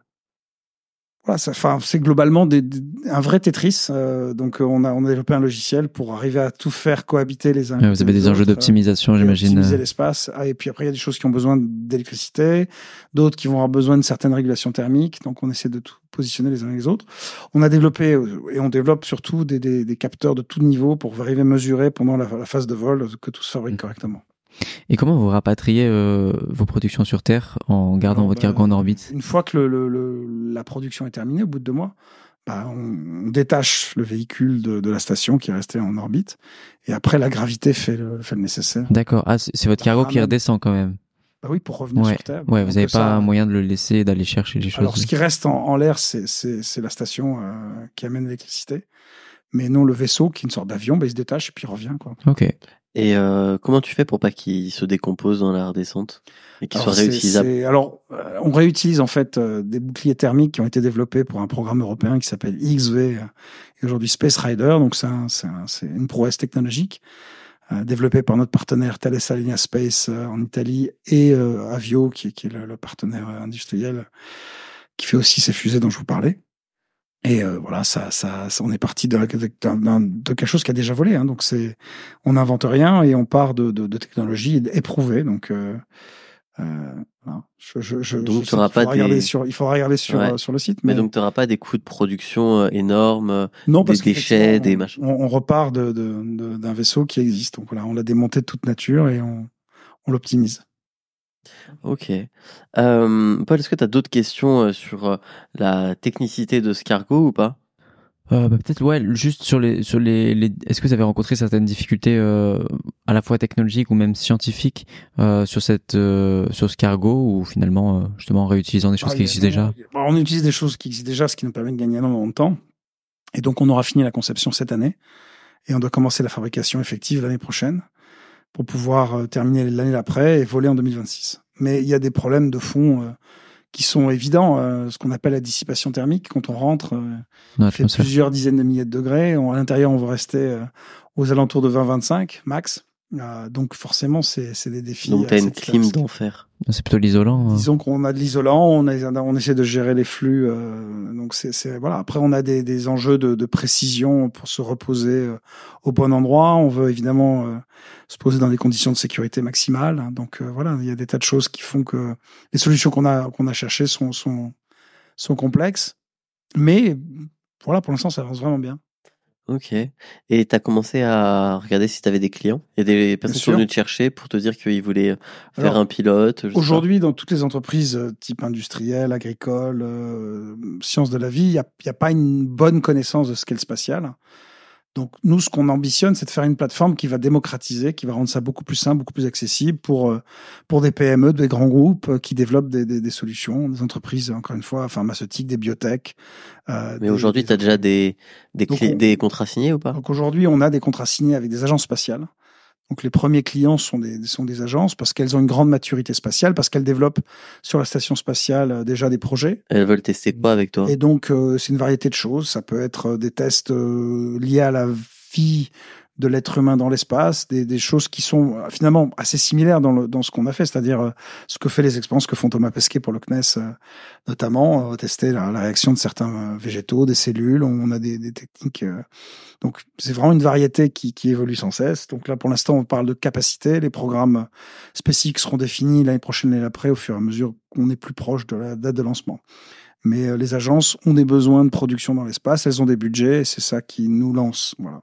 voilà, c'est globalement un vrai Tetris. Donc, on a développé un logiciel pour arriver à tout faire cohabiter les uns. Vous avez des enjeux d'optimisation, j'imagine. Optimiser l'espace. Et puis après, il y a des choses qui ont besoin d'électricité, d'autres qui vont avoir besoin de certaines régulations thermiques. Donc, on essaie de tout positionner les uns et les autres. On a développé et on développe surtout des capteurs de tout niveau pour arriver à mesurer pendant la phase de vol que tout se fabrique correctement. Et comment vous rapatriez vos productions sur Terre en gardant votre cargo en orbite? Une fois que la production est terminée, au bout de 2 mois, on détache le véhicule de la station qui est resté en orbite, et après la gravité fait le nécessaire. D'accord. Ah, c'est votre cargo qui redescend quand même. Bah oui, pour revenir sur Terre. Ouais, vous n'avez pas moyen de le laisser et d'aller chercher les choses. Alors, ce qui reste en l'air, c'est la station qui amène l'électricité. Mais non, le vaisseau, qui est une sorte d'avion, il se détache et puis il revient, quoi. Ok. Et comment tu fais pour pas qu'il se décompose dans la redescente et qu'il soit réutilisable? Alors, on réutilise en fait des boucliers thermiques qui ont été développés pour un programme européen qui s'appelle XV et aujourd'hui Space Rider. Donc, c'est une prouesse technologique développée par notre partenaire Thales Alenia Space en Italie et Avio, qui est le partenaire industriel qui fait aussi ces fusées dont je vous parlais. Et voilà, on est parti de quelque chose qui a déjà volé. Hein, donc on n'invente rien et on part de technologies éprouvées. Donc voilà. Donc il faudra regarder sur le site. Mais donc tu n'auras pas des coûts de production énormes, non, parce des déchets, des machins. On repart d'un vaisseau qui existe. Donc voilà, on l'a démonté de toute nature et on l'optimise. Ok. Paul, est-ce que tu as d'autres questions sur la technicité de ce cargo ou pas? Peut-être, ouais, juste sur les est-ce que vous avez rencontré certaines difficultés à la fois technologiques ou même scientifiques sur ce cargo, ou finalement justement en réutilisant des choses qui existent déjà? On utilise des choses qui existent déjà, ce qui nous permet de gagner énormément de temps. Et donc on aura fini la conception cette année et on doit commencer la fabrication effective l'année prochaine pour pouvoir terminer l'année d'après et voler en 2026. Mais il y a des problèmes de fond qui sont évidents, ce qu'on appelle la dissipation thermique. Quand on rentre, il fait plusieurs dizaines de milliers de degrés. À l'intérieur, on va rester aux alentours de 20-25 max. Donc forcément, c'est des défis. Donc t'as une clim d'enfer. C'est plutôt l'isolant. Disons qu'on a de l'isolant, on essaie de gérer les flux. Donc voilà. Après, on a des enjeux de précision pour se reposer au bon endroit. On veut évidemment se poser dans des conditions de sécurité maximales. Donc voilà, il y a des tas de choses qui font que les solutions qu'on a cherchées sont complexes. Mais voilà, pour l'instant, ça avance vraiment bien. Ok. Et tu as commencé à regarder si tu avais des clients? Il y a des personnes qui sont venues te chercher pour te dire qu'ils voulaient faire un pilote? Aujourd'hui, dans toutes les entreprises type industriel, agricole, sciences de la vie, il y a pas une bonne connaissance de ce qu'est le spatial. Donc nous, ce qu'on ambitionne, c'est de faire une plateforme qui va démocratiser, qui va rendre ça beaucoup plus simple, beaucoup plus accessible pour des PME, des grands groupes qui développent des solutions, des entreprises, encore une fois, pharmaceutiques, des biotech. Mais aujourd'hui, tu as déjà des contrats signés ou pas? Donc aujourd'hui, on a des contrats signés avec des agences spatiales. Donc les premiers clients sont des agences parce qu'elles ont une grande maturité spatiale, parce qu'elles développent sur la station spatiale déjà des projets. Elles veulent tester quoi avec toi? Et donc c'est une variété de choses. Ça peut être des tests liés à la vie de l'être humain dans l'espace, des choses qui sont finalement assez similaires dans ce qu'on a fait, c'est-à-dire ce que fait les expériences que font Thomas Pesquet pour le CNES notamment, tester la réaction de certains végétaux, des cellules. On a des techniques. Donc c'est vraiment une variété qui évolue sans cesse. Donc là, pour l'instant, on parle de capacité. Les programmes spécifiques seront définis l'année prochaine et l'après au fur et à mesure qu'on est plus proche de la date de lancement. Mais les agences ont des besoins de production dans l'espace, elles ont des budgets et c'est ça qui nous lance. Voilà.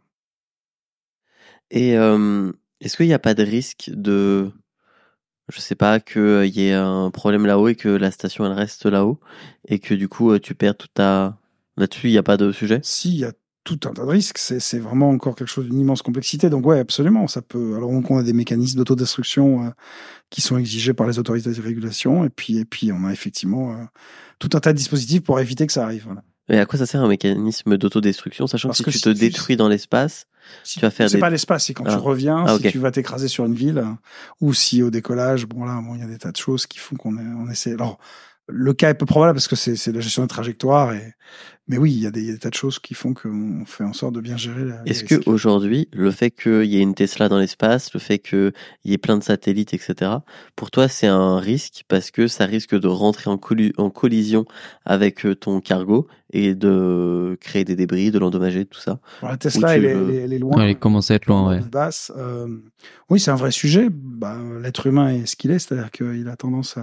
Et est-ce qu'il n'y a pas de risque de, je sais pas, qu'il y ait un problème là-haut et que la station elle reste là-haut et que du coup tu perds toute ta... Là-dessus, il n'y a pas de sujet? Si, il y a tout un tas de risques. C'est vraiment encore quelque chose d'une immense complexité. Donc ouais, absolument, ça peut. Alors on a des mécanismes d'autodestruction qui sont exigés par les autorités de régulation et puis on a effectivement tout un tas de dispositifs pour éviter que ça arrive. Voilà. Et à quoi ça sert un mécanisme d'autodestruction, sachant Parce que que si tu te détruis dans l'espace, tu vas faire c'est des... pas l'espace, c'est quand tu reviens, Ah, si ok. tu vas t'écraser sur une ville, ou si au décollage, il y a des tas de choses qui font on essaie. Alors, le cas est peu probable parce que c'est la gestion des trajectoires mais oui, il y a des tas de choses qui font qu'on fait en sorte de bien gérer les Est-ce risques. que aujourd'hui, le fait qu'il y ait une Tesla dans l'espace, le fait qu'il y ait plein de satellites, etc., pour toi, c'est un risque parce que ça risque de rentrer en collision avec ton cargo et de créer des débris, de l'endommager, tout ça? Alors, la Tesla, elle est loin. Ouais, elle commence à être loin, ouais. Basse. Oui, c'est un vrai sujet. L'être humain est ce qu'il est, c'est-à-dire qu'il a tendance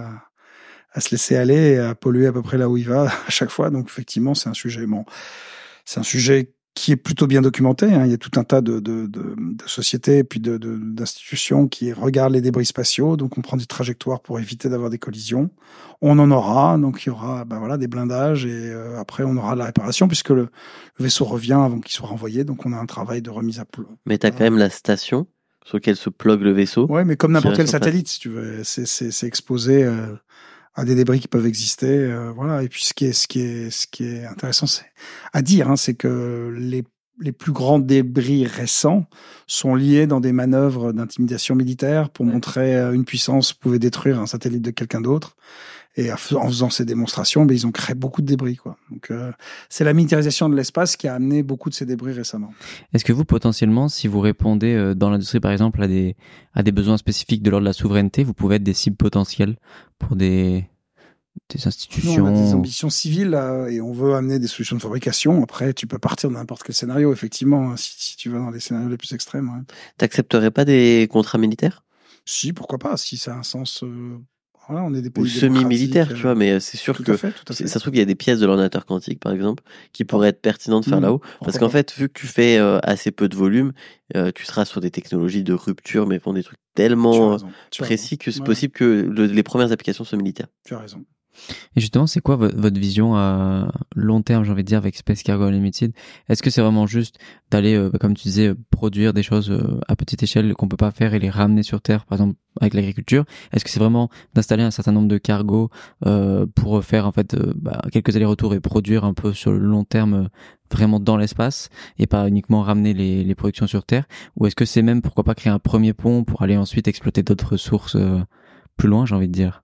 à se laisser aller et à polluer à peu près là où il va à chaque fois. Donc effectivement, c'est un sujet. Bon, c'est un sujet qui est plutôt bien documenté. Hein. Il y a tout un tas de sociétés et puis d'institutions qui regardent les débris spatiaux. Donc on prend des trajectoires pour éviter d'avoir des collisions. On en aura. Donc il y aura des blindages et après on aura de la réparation puisque le vaisseau revient avant qu'il soit renvoyé. Donc on a un travail de remise à plat. Mais tu as quand même la station sur laquelle se plug le vaisseau. Ouais, mais comme n'importe quel satellite, si tu veux, c'est exposé à des débris qui peuvent exister, voilà. Et puis ce qui est intéressant, c'est à dire, c'est que les plus grands débris récents sont liés dans des manœuvres d'intimidation militaire pour montrer une puissance pouvait détruire un satellite de quelqu'un d'autre. Et en faisant ces démonstrations, ils ont créé beaucoup de débris, quoi. Donc, c'est la militarisation de l'espace qui a amené beaucoup de ces débris récemment. Est-ce que vous, potentiellement, si vous répondez dans l'industrie, par exemple, à des besoins spécifiques de l'ordre de la souveraineté, vous pouvez être des cibles potentielles pour des institutions? Nous, on a des ambitions civiles et on veut amener des solutions de fabrication. Après, tu peux partir de n'importe quel scénario, effectivement, si tu vas dans les scénarios les plus extrêmes. Ouais. T'accepterais pas des contrats militaires? Si, pourquoi pas, si ça a un sens... Voilà, on est des pays ou semi-militaires, tu vois, mais c'est sûr que tout à fait. Ça se trouve qu'il y a des pièces de l'ordinateur quantique, par exemple, qui pourraient être pertinentes de faire là-haut. Parce qu'en fait, vu que tu fais assez peu de volume, tu seras sur des technologies de rupture, mais pour des trucs tellement précis que c'est possible que les premières applications soient militaires. Tu as raison. Et justement, c'est quoi votre vision à long terme, j'ai envie de dire, avec Space Cargo Unlimited? Est-ce que c'est vraiment juste d'aller, comme tu disais, produire des choses à petite échelle qu'on peut pas faire et les ramener sur Terre, par exemple avec l'agriculture? Est-ce que c'est vraiment d'installer un certain nombre de cargos pour faire en fait quelques allers-retours et produire un peu sur le long terme vraiment dans l'espace et pas uniquement ramener les productions sur Terre? Ou est-ce que c'est même, pourquoi pas, créer un premier pont pour aller ensuite exploiter d'autres ressources plus loin, j'ai envie de dire?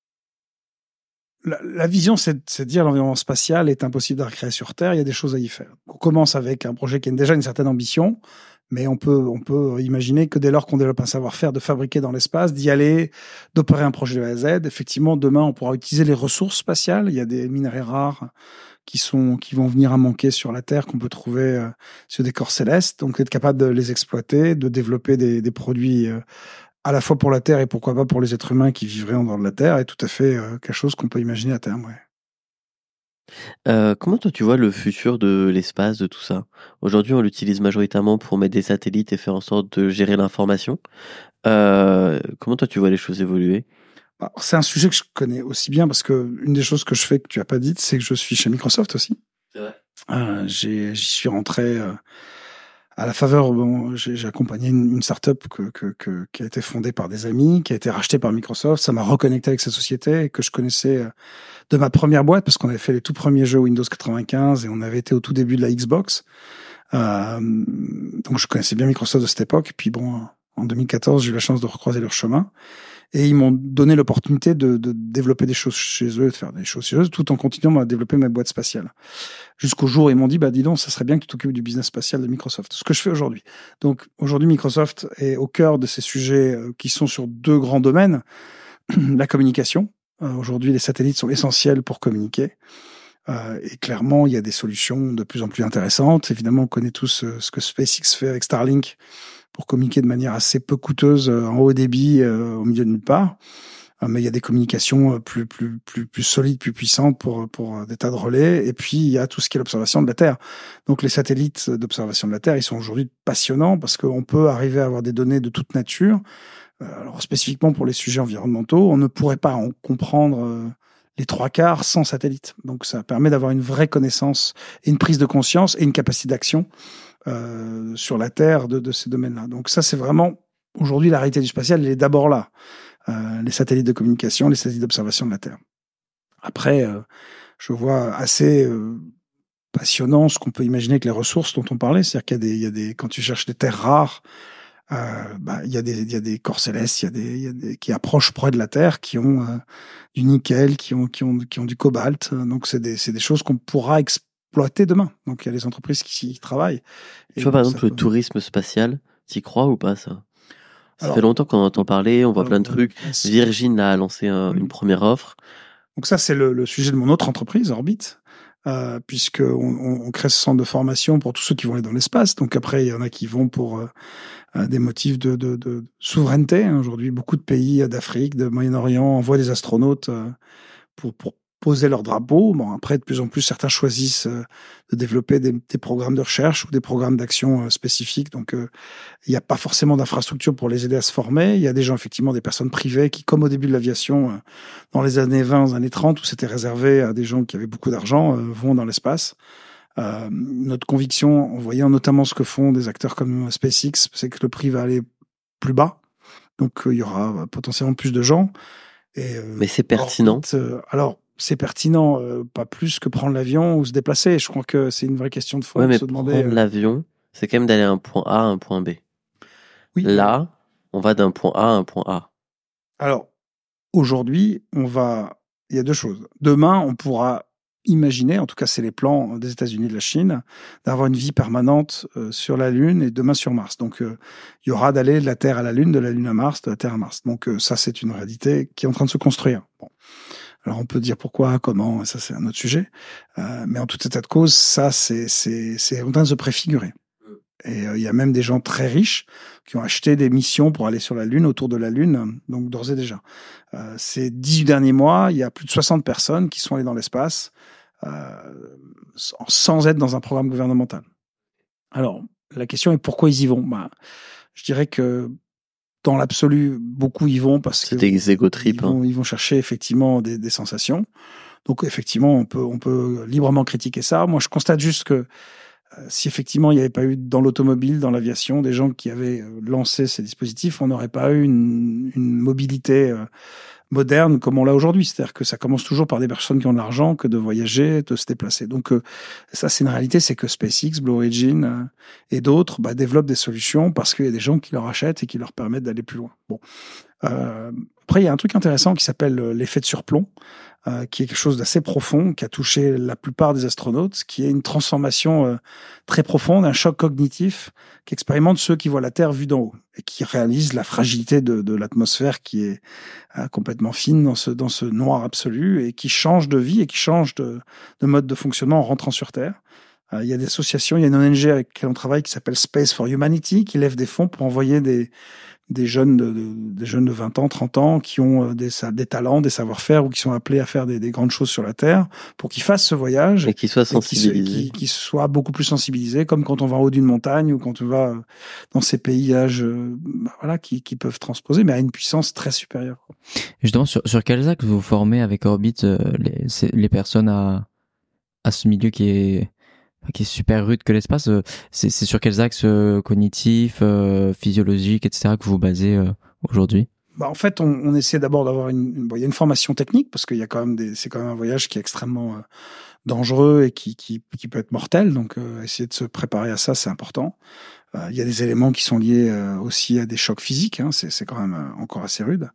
La vision, c'est de dire l'environnement spatial est impossible à recréer sur Terre, il y a des choses à y faire. On commence avec un projet qui a déjà une certaine ambition, mais on peut imaginer que dès lors qu'on développe un savoir-faire de fabriquer dans l'espace, d'y aller, d'opérer un projet de A à Z, effectivement, demain, on pourra utiliser les ressources spatiales. Il y a des minerais rares qui vont venir à manquer sur la Terre, qu'on peut trouver sur des corps célestes. Donc, être capable de les exploiter, de développer des produits à la fois pour la Terre et pourquoi pas pour les êtres humains qui vivraient en dehors de la Terre, est tout à fait quelque chose qu'on peut imaginer à terme. Ouais. Comment toi tu vois le futur de l'espace, de tout ça? Aujourd'hui, on l'utilise majoritairement pour mettre des satellites et faire en sorte de gérer l'information. Comment toi tu vois les choses évoluer? C'est un sujet que je connais aussi bien parce que une des choses que je fais que tu as pas dites, c'est que je suis chez Microsoft aussi. C'est vrai. J'y suis rentré à la faveur. J'ai accompagné une start-up qui a été fondée par des amis, qui a été rachetée par Microsoft. Ça m'a reconnecté avec cette société que je connaissais de ma première boîte parce qu'on avait fait les tout premiers jeux Windows 95 et on avait été au tout début de la Xbox. Donc je connaissais bien Microsoft de cette époque. Et puis en 2014, j'ai eu la chance de recroiser leur chemin. Et ils m'ont donné l'opportunité de développer des choses chez eux, de faire des choses chez eux, tout en continuant à développer ma boîte spatiale. Jusqu'au jour où ils m'ont dit, dis donc, ça serait bien que tu t'occupes du business spatial de Microsoft. Ce que je fais aujourd'hui. Donc, aujourd'hui, Microsoft est au cœur de ces sujets qui sont sur deux grands domaines. La communication. Aujourd'hui, les satellites sont essentiels pour communiquer. Et clairement, il y a des solutions de plus en plus intéressantes. Évidemment, on connaît tous ce que SpaceX fait avec Starlink pour communiquer de manière assez peu coûteuse en haut débit au milieu de nulle part. Mais il y a des communications plus solides, plus puissantes pour des tas de relais. Et puis, il y a tout ce qui est l'observation de la Terre. Donc, les satellites d'observation de la Terre, ils sont aujourd'hui passionnants parce qu'on peut arriver à avoir des données de toute nature. Alors, spécifiquement pour les sujets environnementaux, on ne pourrait pas en comprendre les trois quarts sans satellite. Donc, ça permet d'avoir une vraie connaissance et une prise de conscience et une capacité d'action sur la Terre de ces domaines-là. Donc ça, c'est vraiment, aujourd'hui, la réalité du spatial, elle est d'abord là. Les satellites de communication, les satellites d'observation de la Terre. Après, je vois assez passionnant ce qu'on peut imaginer que les ressources dont on parlait. C'est-à-dire qu'il y a des quand tu cherches des terres rares, il y a des corps célestes, il y a des qui approchent près de la Terre, qui ont du nickel, qui ont du cobalt. Donc c'est des choses qu'on pourra exploiter demain. Donc il y a des entreprises qui y travaillent. Tu vois, par exemple, le tourisme spatial, t'y crois ou pas, ça? Ça fait longtemps qu'on entend parler, on voit plein de trucs. Virgin là, a lancé une première offre. Donc ça, c'est le sujet de mon autre entreprise, Orbit, puisque on crée ce centre de formation pour tous ceux qui vont aller dans l'espace. Donc après, il y en a qui vont pour des motifs de souveraineté. Aujourd'hui, beaucoup de pays d'Afrique, de Moyen-Orient envoient des astronautes pour poser leur drapeau. Bon, après, de plus en plus, certains choisissent de développer des programmes de recherche ou des programmes d'action spécifiques. Donc, il n'y a pas forcément d'infrastructure pour les aider à se former. Il y a des gens, effectivement, des personnes privées qui, comme au début de l'aviation, dans les années 20, années 30, où c'était réservé à des gens qui avaient beaucoup d'argent, vont dans l'espace. Notre conviction, en voyant notamment ce que font des acteurs comme SpaceX, c'est que le prix va aller plus bas. Donc, il y aura potentiellement plus de gens. Mais c'est pertinent. Alors, c'est pertinent, pas plus que prendre l'avion ou se déplacer. Je crois que c'est une vraie question de fond. Ouais, mais se demander, prendre l'avion, c'est quand même d'aller à un point A à un point B. Oui. Là, on va d'un point A à un point A. Alors, aujourd'hui, il y a deux choses. Demain, on pourra imaginer, en tout cas c'est les plans des États-Unis et de la Chine, d'avoir une vie permanente sur la Lune et demain sur Mars. Donc, il y aura d'aller de la Terre à la Lune, de la Lune à Mars, de la Terre à Mars. Donc, ça, c'est une réalité qui est en train de se construire. Bon. Alors on peut dire pourquoi, comment, ça c'est un autre sujet. Mais en tout état de cause, ça c'est en train de se préfigurer. Et il y a même des gens très riches qui ont acheté des missions pour aller sur la Lune, autour de la Lune, donc d'ores et déjà. Ces 18 derniers mois, il y a plus de 60 personnes qui sont allées dans l'espace sans être dans un programme gouvernemental. Alors, la question est pourquoi ils y vont ? Je dirais que dans l'absolu, beaucoup y vont parce que ils vont chercher effectivement des sensations. Donc effectivement, on peut librement critiquer ça. Moi, je constate juste que si effectivement il n'y avait pas eu dans l'automobile, dans l'aviation, des gens qui avaient lancé ces dispositifs, on n'aurait pas eu une mobilité moderne comme on l'a aujourd'hui. C'est-à-dire que ça commence toujours par des personnes qui ont de l'argent que de voyager, de se déplacer. Donc ça, c'est une réalité, c'est que SpaceX, Blue Origin et d'autres développent des solutions parce qu'il y a des gens qui leur achètent et qui leur permettent d'aller plus loin. Bon. Après, il y a un truc intéressant qui s'appelle l'effet de surplomb, qui est quelque chose d'assez profond, qui a touché la plupart des astronautes, qui est une transformation très profonde, un choc cognitif qu'expérimentent ceux qui voient la Terre vue d'en haut et qui réalisent la fragilité de l'atmosphère qui est complètement fine dans ce noir absolu et qui change de vie et qui change de mode de fonctionnement en rentrant sur Terre. Il y a des associations, il y a une ONG avec laquelle on travaille qui s'appelle Space for Humanity, qui lève des fonds pour envoyer des jeunes de 20 ans, 30 ans qui ont des talents, des savoir-faire ou qui sont appelés à faire des grandes choses sur la Terre pour qu'ils fassent ce voyage et qu'ils soient sensibilisés, qu'ils soient beaucoup plus sensibilisés, comme quand on va en haut d'une montagne ou quand on va dans ces paysages qui peuvent transposer, mais à une puissance très supérieure. Justement, sur quels axes vous formez avec Orbit les personnes à ce milieu qui est super rude que l'espace, c'est sur quels axes cognitifs, physiologiques, etc. que vous basez aujourd'hui ? En fait, on essaie d'abord d'avoir il y a une formation technique parce qu'il y a quand même c'est quand même un voyage qui est extrêmement dangereux et qui peut être mortel. Donc, essayer de se préparer à ça, c'est important. Il y a des éléments qui sont liés aussi à des chocs physiques. Hein, c'est quand même encore assez rude.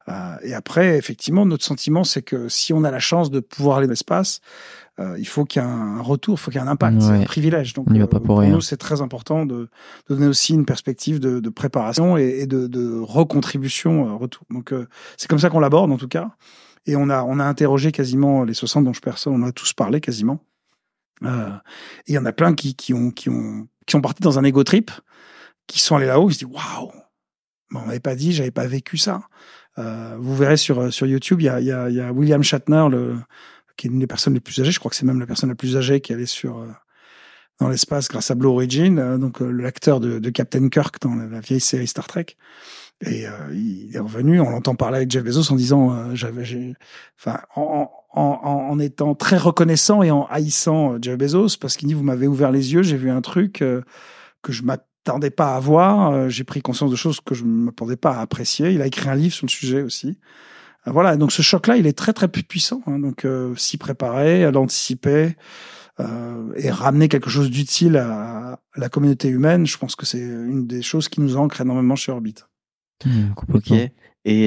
Et après, effectivement, notre sentiment, c'est que si on a la chance de pouvoir aller dans l'espace, il faut qu'il y ait un retour, il faut qu'il y ait un impact. Ouais. C'est un privilège. Donc, pour nous, c'est très important de donner aussi une perspective de préparation et de recontribution retour. Donc, c'est comme ça qu'on l'aborde, en tout cas. Et on a interrogé quasiment les 60 dont je personne, on a tous parlé quasiment. Et il y en a plein qui sont partis dans un ego trip, qui sont allés là-haut, ils se disent waouh, on m'avait pas dit, j'avais pas vécu ça. Vous verrez sur YouTube, il y a William Shatner, qui est une des personnes les plus âgées, je crois que c'est même la personne la plus âgée qui est allée dans l'espace grâce à Blue Origin, donc l'acteur de Captain Kirk dans la vieille série Star Trek. Et il est revenu, on l'entend parler avec Jeff Bezos en disant, en étant très reconnaissant et en haïssant Jeff Bezos, parce qu'il dit, vous m'avez ouvert les yeux, j'ai vu un truc que je m'attendais pas à voir, j'ai pris conscience de choses que je ne m'attendais pas à apprécier. Il a écrit un livre sur le sujet aussi. Voilà, donc ce choc-là, il est très très puissant. Hein, donc s'y préparer, l'anticiper, et ramener quelque chose d'utile à la communauté humaine, je pense que c'est une des choses qui nous ancre énormément chez Orbit. Ok. Et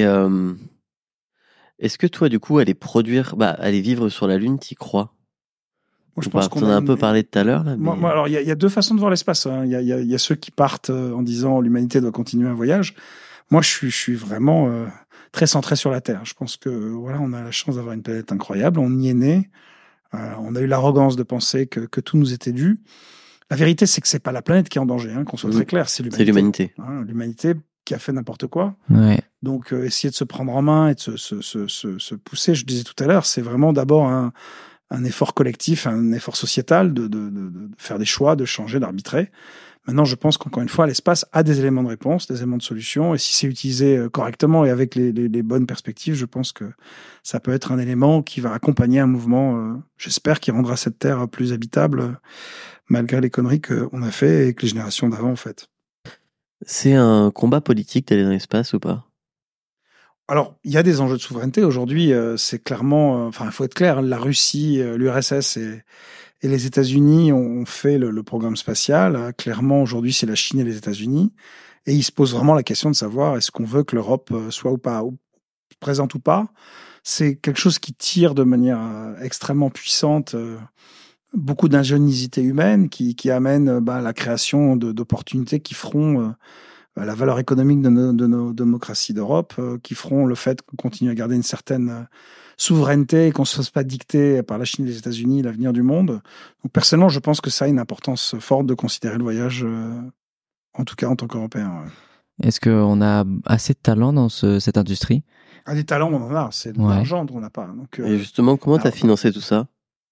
est-ce que toi, du coup, aller vivre sur la Lune, t'y crois? Moi, je pense qu'on en a un peu parlé tout à l'heure, là. Moi, alors, il y a deux façons de voir l'espace. Hein. Il y a ceux qui partent en disant l'humanité doit continuer un voyage. Moi, je suis vraiment très centré sur la Terre. Je pense que voilà, on a la chance d'avoir une planète incroyable. On y est né. On a eu l'arrogance de penser que tout nous était dû. La vérité, c'est que c'est pas la planète qui est en danger. Hein, qu'on soit très clair, c'est l'humanité. Hein, l'humanité qui a fait n'importe quoi. Ouais. Donc, essayer de se prendre en main et de se pousser. Je disais tout à l'heure, c'est vraiment d'abord un effort collectif, un effort sociétal de faire des choix, de changer, d'arbitrer. Maintenant, je pense qu'encore une fois, l'espace a des éléments de réponse, des éléments de solution, et si c'est utilisé correctement et avec les bonnes perspectives, je pense que ça peut être un élément qui va accompagner un mouvement, j'espère, qui rendra cette Terre plus habitable, malgré les conneries qu'on a fait et que les générations d'avant ont faites. C'est un combat politique d'aller dans l'espace ou pas? Alors, il y a des enjeux de souveraineté. Aujourd'hui, c'est clairement... Enfin, il faut être clair, la Russie, l'URSS et les États-Unis ont fait le programme spatial. Clairement, aujourd'hui, c'est la Chine et les États-Unis. Et ils se posent vraiment la question de savoir est-ce qu'on veut que l'Europe soit ou pas présente ou pas. C'est quelque chose qui tire de manière extrêmement puissante beaucoup d'ingéniosité humaine qui amène la création d'opportunités qui feront la valeur économique de nos démocraties d'Europe, qui feront le fait qu'on continue à garder une certaine souveraineté et qu'on ne se fasse pas dicter par la Chine et les États-Unis l'avenir du monde. Donc personnellement, je pense que ça a une importance forte de considérer le voyage, en tout cas en tant qu'Européen. Ouais. Est-ce qu'on a assez de talent dans cette industrie? Des talents, on en a. C'est de l'argent dont on n'a pas. Donc, et justement, comment tu as financé tout ça?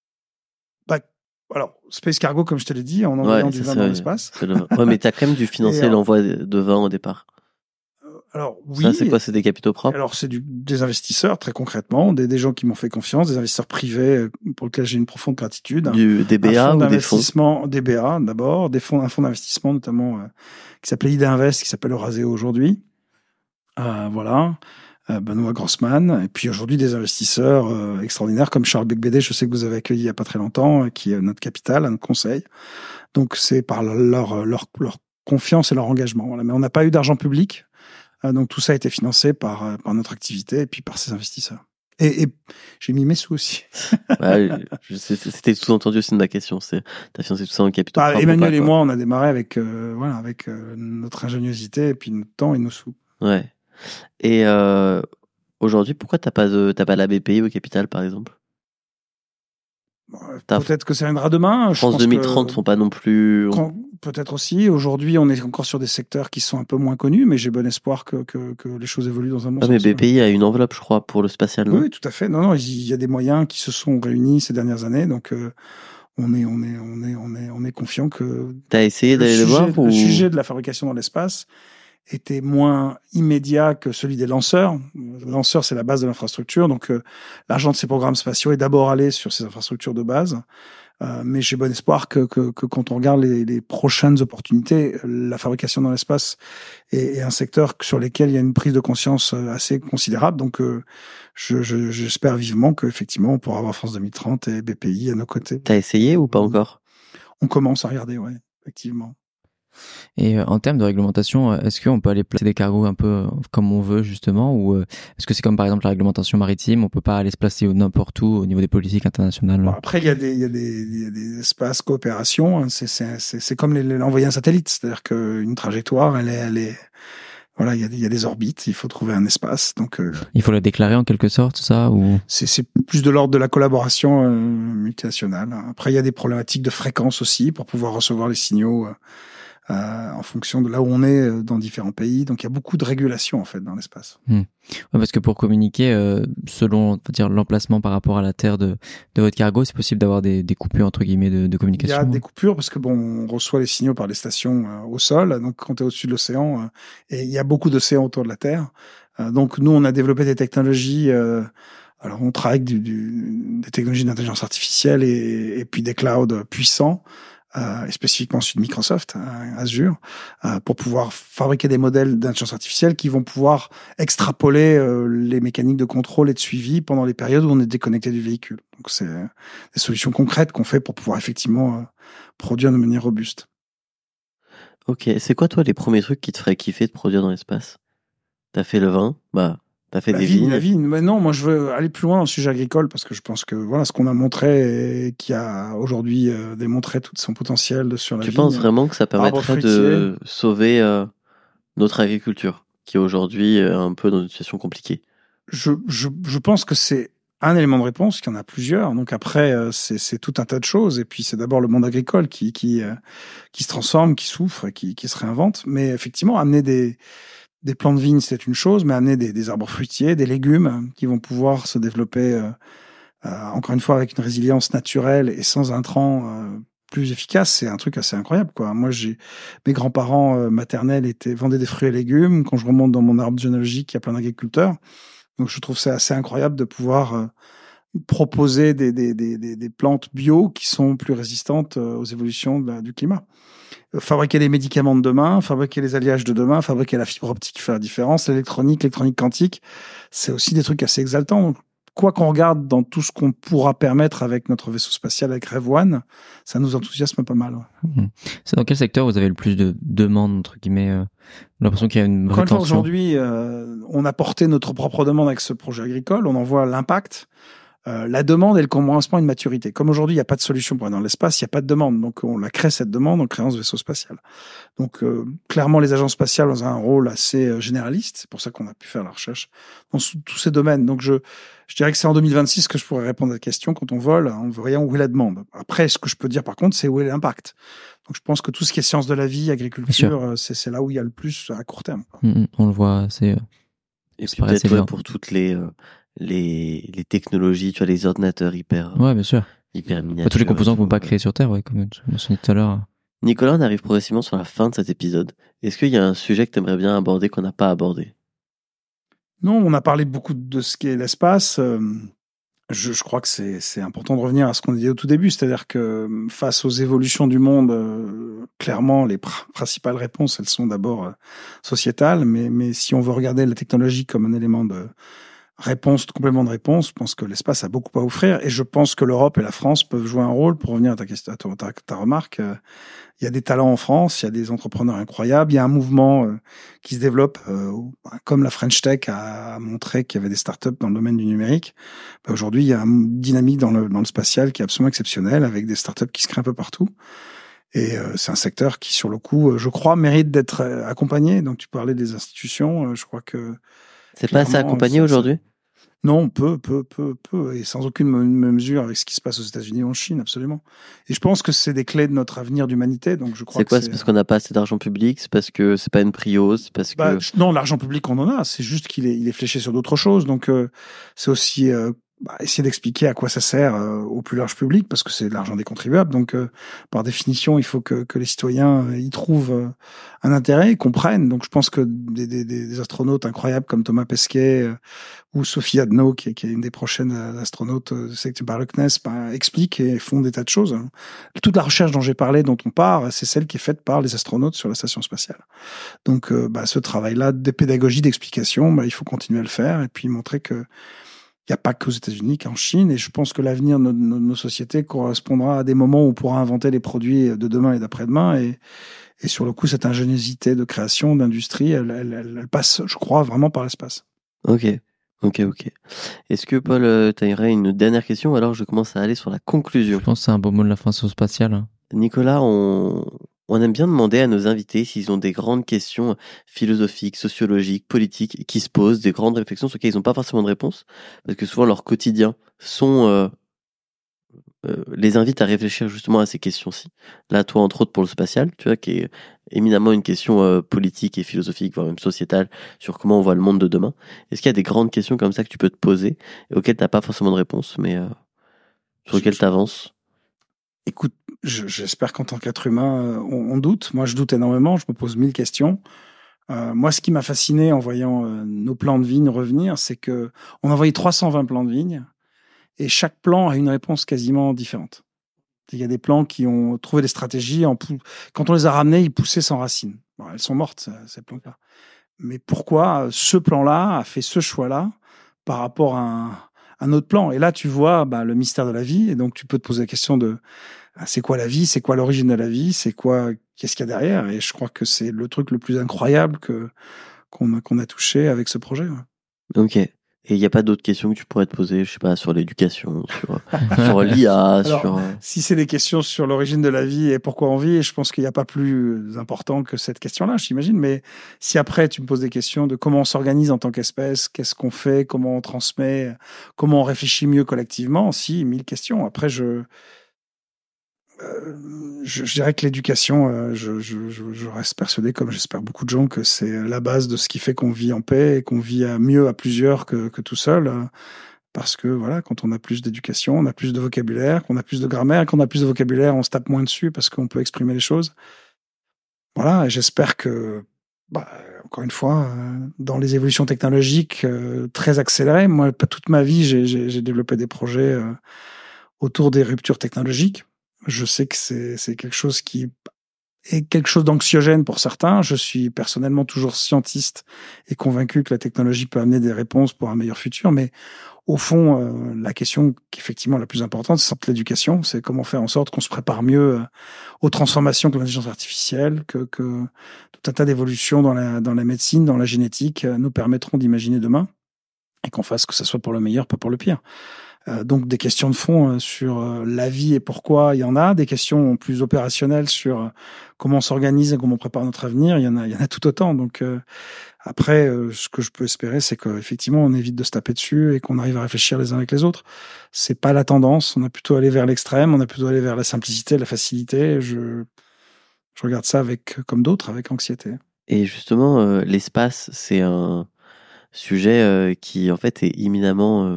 Alors, Space Cargo, comme je te l'ai dit, en envoyant du vin dans l'espace. Ouais, mais tu as quand même dû financer l'envoi de vin au départ. Alors, oui. Ça, c'est quoi? C'est des capitaux propres? Alors, c'est des investisseurs, très concrètement, des gens qui m'ont fait confiance, des investisseurs privés pour lesquels j'ai une profonde gratitude. Des BA ou des fonds? Des BA, d'abord, un fonds d'investissement, notamment, qui s'appelait Ida Invest, qui s'appelle Euraseo aujourd'hui. Voilà. Benoît Grossman, et puis aujourd'hui des investisseurs extraordinaires comme Charles Becbédé, je sais que vous avez accueilli il y a pas très longtemps, qui est notre capital, notre conseil. Donc c'est par leur confiance et leur engagement. Voilà. Mais on n'a pas eu d'argent public, donc tout ça a été financé par notre activité et puis par ces investisseurs. Et j'ai mis mes sous aussi. C'était sous-entendu aussi de ma question. T'as financé tout ça en capitaux propres? Emmanuel et moi, on a démarré avec notre ingéniosité et puis notre temps et nos sous. Ouais. Et aujourd'hui, pourquoi t'as pas la BPI au capital, par exemple? Peut-être que ça viendra demain. France 2030 sont pas non plus... Peut-être aussi. Aujourd'hui, on est encore sur des secteurs qui sont un peu moins connus, mais j'ai bon espoir que les choses évoluent dans un bon sens. Mais BPI a une enveloppe, je crois, pour le spatial, non? Oui, tout à fait. Non, il y a des moyens qui se sont réunis ces dernières années, donc on est confiant que... T'as essayé d'aller le voir Le sujet de la fabrication dans l'espace était moins immédiat que celui des lanceurs. Le lanceur, c'est la base de l'infrastructure. Donc, l'argent de ces programmes spatiaux est d'abord allé sur ces infrastructures de base. Mais j'ai bon espoir que quand on regarde les prochaines opportunités, la fabrication dans l'espace est un secteur sur lequel il y a une prise de conscience assez considérable. Donc, j'espère vivement qu'effectivement, on pourra avoir France 2030 et BPI à nos côtés. T'as essayé ou pas encore? On commence à regarder, ouais, effectivement. Et en termes de réglementation, est-ce qu'on peut aller placer des cargos un peu comme on veut justement, ou est-ce que c'est comme par exemple la réglementation maritime, on peut pas aller se placer n'importe où au niveau des politiques internationales? Après, il y a des espaces coopération. Hein, c'est comme l'envoyer un satellite, c'est-à-dire qu'une trajectoire, elle est voilà, il y a des orbites, il faut trouver un espace. Donc il faut la déclarer en quelque sorte, ça, ou c'est plus de l'ordre de la collaboration multinationale. Après, il y a des problématiques de fréquence aussi pour pouvoir recevoir les signaux. En fonction de là où on est dans différents pays. Donc il y a beaucoup de régulation en fait dans l'espace. Ouais, parce que pour communiquer selon l'emplacement par rapport à la Terre de votre cargo, c'est possible d'avoir des coupures entre guillemets de communication. Il y a des coupures parce que on reçoit les signaux par les stations au sol. Donc quand tu es au-dessus de l'océan, et il y a beaucoup d'océans autour de la Terre. Donc nous on a développé des technologies. Alors on travaille avec des technologies d'intelligence artificielle et puis des clouds puissants. et spécifiquement celui de Microsoft, Azure, pour pouvoir fabriquer des modèles d'intelligence artificielle qui vont pouvoir extrapoler les mécaniques de contrôle et de suivi pendant les périodes où on est déconnecté du véhicule. Donc c'est des solutions concrètes qu'on fait pour pouvoir effectivement produire de manière robuste. Ok, c'est quoi toi les premiers trucs qui te feraient kiffer de produire dans l'espace? T'as fait le vin, t'as fait des vignes. La vigne, mais non, moi je veux aller plus loin dans le sujet agricole parce que je pense que voilà ce qu'on a montré et qui a aujourd'hui démontré tout son potentiel sur la vigne. Tu penses vraiment que ça permettrait de sauver notre agriculture qui est aujourd'hui un peu dans une situation compliquée? Je pense que c'est un élément de réponse, qu'il y en a plusieurs. Donc après, c'est tout un tas de choses. Et puis c'est d'abord le monde agricole qui se transforme, qui souffre, et qui se réinvente. Mais effectivement, amener des plants de vigne, c'est une chose, mais amener des arbres fruitiers, des légumes qui vont pouvoir se développer, encore une fois, avec une résilience naturelle et sans intrants plus efficace, c'est un truc assez incroyable, quoi. Moi, mes grands-parents maternels vendaient des fruits et légumes. Quand je remonte dans mon arbre généalogique, il y a plein d'agriculteurs. Donc, je trouve ça assez incroyable de pouvoir proposer des plantes bio qui sont plus résistantes aux évolutions du climat. Fabriquer les médicaments de demain, fabriquer les alliages de demain, fabriquer la fibre optique qui fait la différence, l'électronique quantique, c'est aussi des trucs assez exaltants. Donc, quoi qu'on regarde dans tout ce qu'on pourra permettre avec notre vaisseau spatial avec Rev One, ça nous enthousiasme pas mal. Ouais. C'est dans quel secteur vous avez le plus de demandes, entre guillemets, l'impression qu'il y a une vraie tension? Aujourd'hui, on a porté notre propre demande avec ce projet agricole, on en voit l'impact. La demande et le commencement à une maturité. Comme aujourd'hui, il n'y a pas de solution pour aller dans l'espace, il n'y a pas de demande. Donc, on la crée, cette demande, en créant ce vaisseau spatial. Donc, clairement, les agences spatiales ont un rôle assez généraliste. C'est pour ça qu'on a pu faire la recherche dans tous ces domaines. Donc, je dirais que c'est en 2026 que je pourrais répondre à la question. Quand on vole, on veut rien où est la demande. Après, ce que je peux dire, par contre, c'est où est l'impact. Donc, je pense que tout ce qui est sciences de la vie, agriculture, c'est là où il y a le plus à court terme. On le voit, c'est... Et puis peut-être pour toutes les technologies, tu vois, les ordinateurs hyper bien sûr. Hyper miniatures. Tous les composants qu'on peut pas créer sur Terre, comme tu mentionnais tout à l'heure. Nicolas, on arrive progressivement sur la fin de cet épisode. Est-ce qu'il y a un sujet que tu aimerais bien aborder qu'on n'a pas abordé? Non, on a parlé beaucoup de ce qu'est l'espace. Je crois que c'est important de revenir à ce qu'on a dit au tout début, c'est-à-dire que face aux évolutions du monde, clairement, les principales réponses, elles sont d'abord sociétales, mais si on veut regarder la technologie comme un élément de réponse, de complément de réponse, je pense que l'espace a beaucoup à offrir, et je pense que l'Europe et la France peuvent jouer un rôle. Pour revenir à ta remarque. Il y a des talents en France, il y a des entrepreneurs incroyables, il y a un mouvement qui se développe, comme la French Tech a montré qu'il y avait des startups dans le domaine du numérique. Aujourd'hui, il y a une dynamique dans le spatial qui est absolument exceptionnelle, avec des startups qui se créent un peu partout. Et c'est un secteur qui, sur le coup, je crois, mérite d'être accompagné. Donc, tu parlais des institutions, je crois que... C'est pas assez accompagné aujourd'hui? Non, peu, et sans aucune mesure avec ce qui se passe aux États-Unis ou en Chine, absolument. Et je pense que c'est des clés de notre avenir d'humanité, donc je crois c'est quoi, c'est parce qu'on n'a pas assez d'argent public, c'est parce que c'est pas une prio, c'est parce que... Non, l'argent public, on en a, c'est juste qu'il est fléché sur d'autres choses, donc c'est aussi essayer d'expliquer à quoi ça sert au plus large public, parce que c'est de l'argent des contribuables, donc par définition, il faut que les citoyens y trouvent un intérêt, comprennent. Donc je pense que des astronautes incroyables comme Thomas Pesquet ou Sophie Adno, qui est une des prochaines astronautes sélectionnées par le CNES, expliquent et font des tas de choses. Toute la recherche dont j'ai parlé, dont on part, c'est celle qui est faite par les astronautes sur la station spatiale. Donc ce travail-là de pédagogie, d'explication, il faut continuer à le faire et puis montrer que il n'y a pas qu'aux États-Unis, qu'en Chine, et je pense que l'avenir de nos sociétés correspondra à des moments où on pourra inventer les produits de demain et d'après-demain, et sur le coup, cette ingéniosité de création, d'industrie, elle passe, je crois, vraiment par l'espace. Ok. Est-ce que, Paul, tu aurais une dernière question, ou alors je commence à aller sur la conclusion? Je pense que c'est un beau mot de la fin sur le spatial. Nicolas, on aime bien demander à nos invités s'ils ont des grandes questions philosophiques, sociologiques, politiques, qui se posent, des grandes réflexions sur lesquelles ils n'ont pas forcément de réponse, parce que souvent leur quotidien les invite à réfléchir justement à ces questions-ci. Là, toi, entre autres, pour le spatial, tu vois, qui est éminemment une question politique et philosophique, voire même sociétale, sur comment on voit le monde de demain. Est-ce qu'il y a des grandes questions comme ça que tu peux te poser, et auxquelles tu n'as pas forcément de réponse, mais sur lesquelles tu avances? Écoute, j'espère qu'en tant qu'être humain, on doute. Moi, je doute énormément, je me pose 1000 questions. Moi, ce qui m'a fasciné en voyant nos plans de vigne revenir, c'est que on a envoyé 320 plans de vigne, et chaque plan a une réponse quasiment différente. Il y a des plants qui ont trouvé des stratégies. Quand on les a ramenés, ils poussaient sans racines. Bon, elles sont mortes, ces plantes-là. Mais pourquoi ce plan-là a fait ce choix-là par rapport à un autre plan? Et là, tu vois le mystère de la vie. Et donc, tu peux te poser la question de c'est quoi la vie? C'est quoi l'origine de la vie? Qu'est-ce qu'il y a derrière? Et je crois que c'est le truc le plus incroyable qu'on a touché avec ce projet. Ouais. Ok. Et il n'y a pas d'autres questions que tu pourrais te poser, je sais pas, sur l'éducation, sur l'IA, Alors, si c'est des questions sur l'origine de la vie et pourquoi on vit, je pense qu'il n'y a pas plus important que cette question-là, j'imagine. Mais si après, tu me poses des questions de comment on s'organise en tant qu'espèce, qu'est-ce qu'on fait, comment on transmet, comment on réfléchit mieux collectivement, si, 1000 questions. Après, je dirais que l'éducation, je reste persuadé, comme j'espère beaucoup de gens, que c'est la base de ce qui fait qu'on vit en paix et qu'on vit mieux à plusieurs que tout seul. Parce que voilà, quand on a plus d'éducation, on a plus de vocabulaire, qu'on a plus de grammaire, qu'on a plus de vocabulaire, on se tape moins dessus parce qu'on peut exprimer les choses. Voilà, et j'espère que, encore une fois, dans les évolutions technologiques très accélérées, moi, toute ma vie, j'ai développé des projets autour des ruptures technologiques. Je sais que c'est quelque chose qui est quelque chose d'anxiogène pour certains. Je suis personnellement toujours scientiste et convaincu que la technologie peut amener des réponses pour un meilleur futur. Mais au fond, la question qui est effectivement la plus importante, c'est l'éducation. C'est comment faire en sorte qu'on se prépare mieux aux transformations que l'intelligence artificielle, que tout un tas d'évolutions dans la médecine, dans la génétique, nous permettront d'imaginer demain. Et qu'on fasse que ça soit pour le meilleur, pas pour le pire. Donc des questions de fond sur la vie et pourquoi il y en a, des questions plus opérationnelles sur comment on s'organise et comment on prépare notre avenir, il y en a tout autant. Donc après, ce que je peux espérer, c'est qu'effectivement on évite de se taper dessus et qu'on arrive à réfléchir les uns avec les autres. C'est pas la tendance, on a plutôt allé vers l'extrême, on a plutôt allé vers la simplicité, la facilité. Je regarde ça comme d'autres, avec anxiété. Et justement, l'espace, c'est un sujet qui en fait est éminemment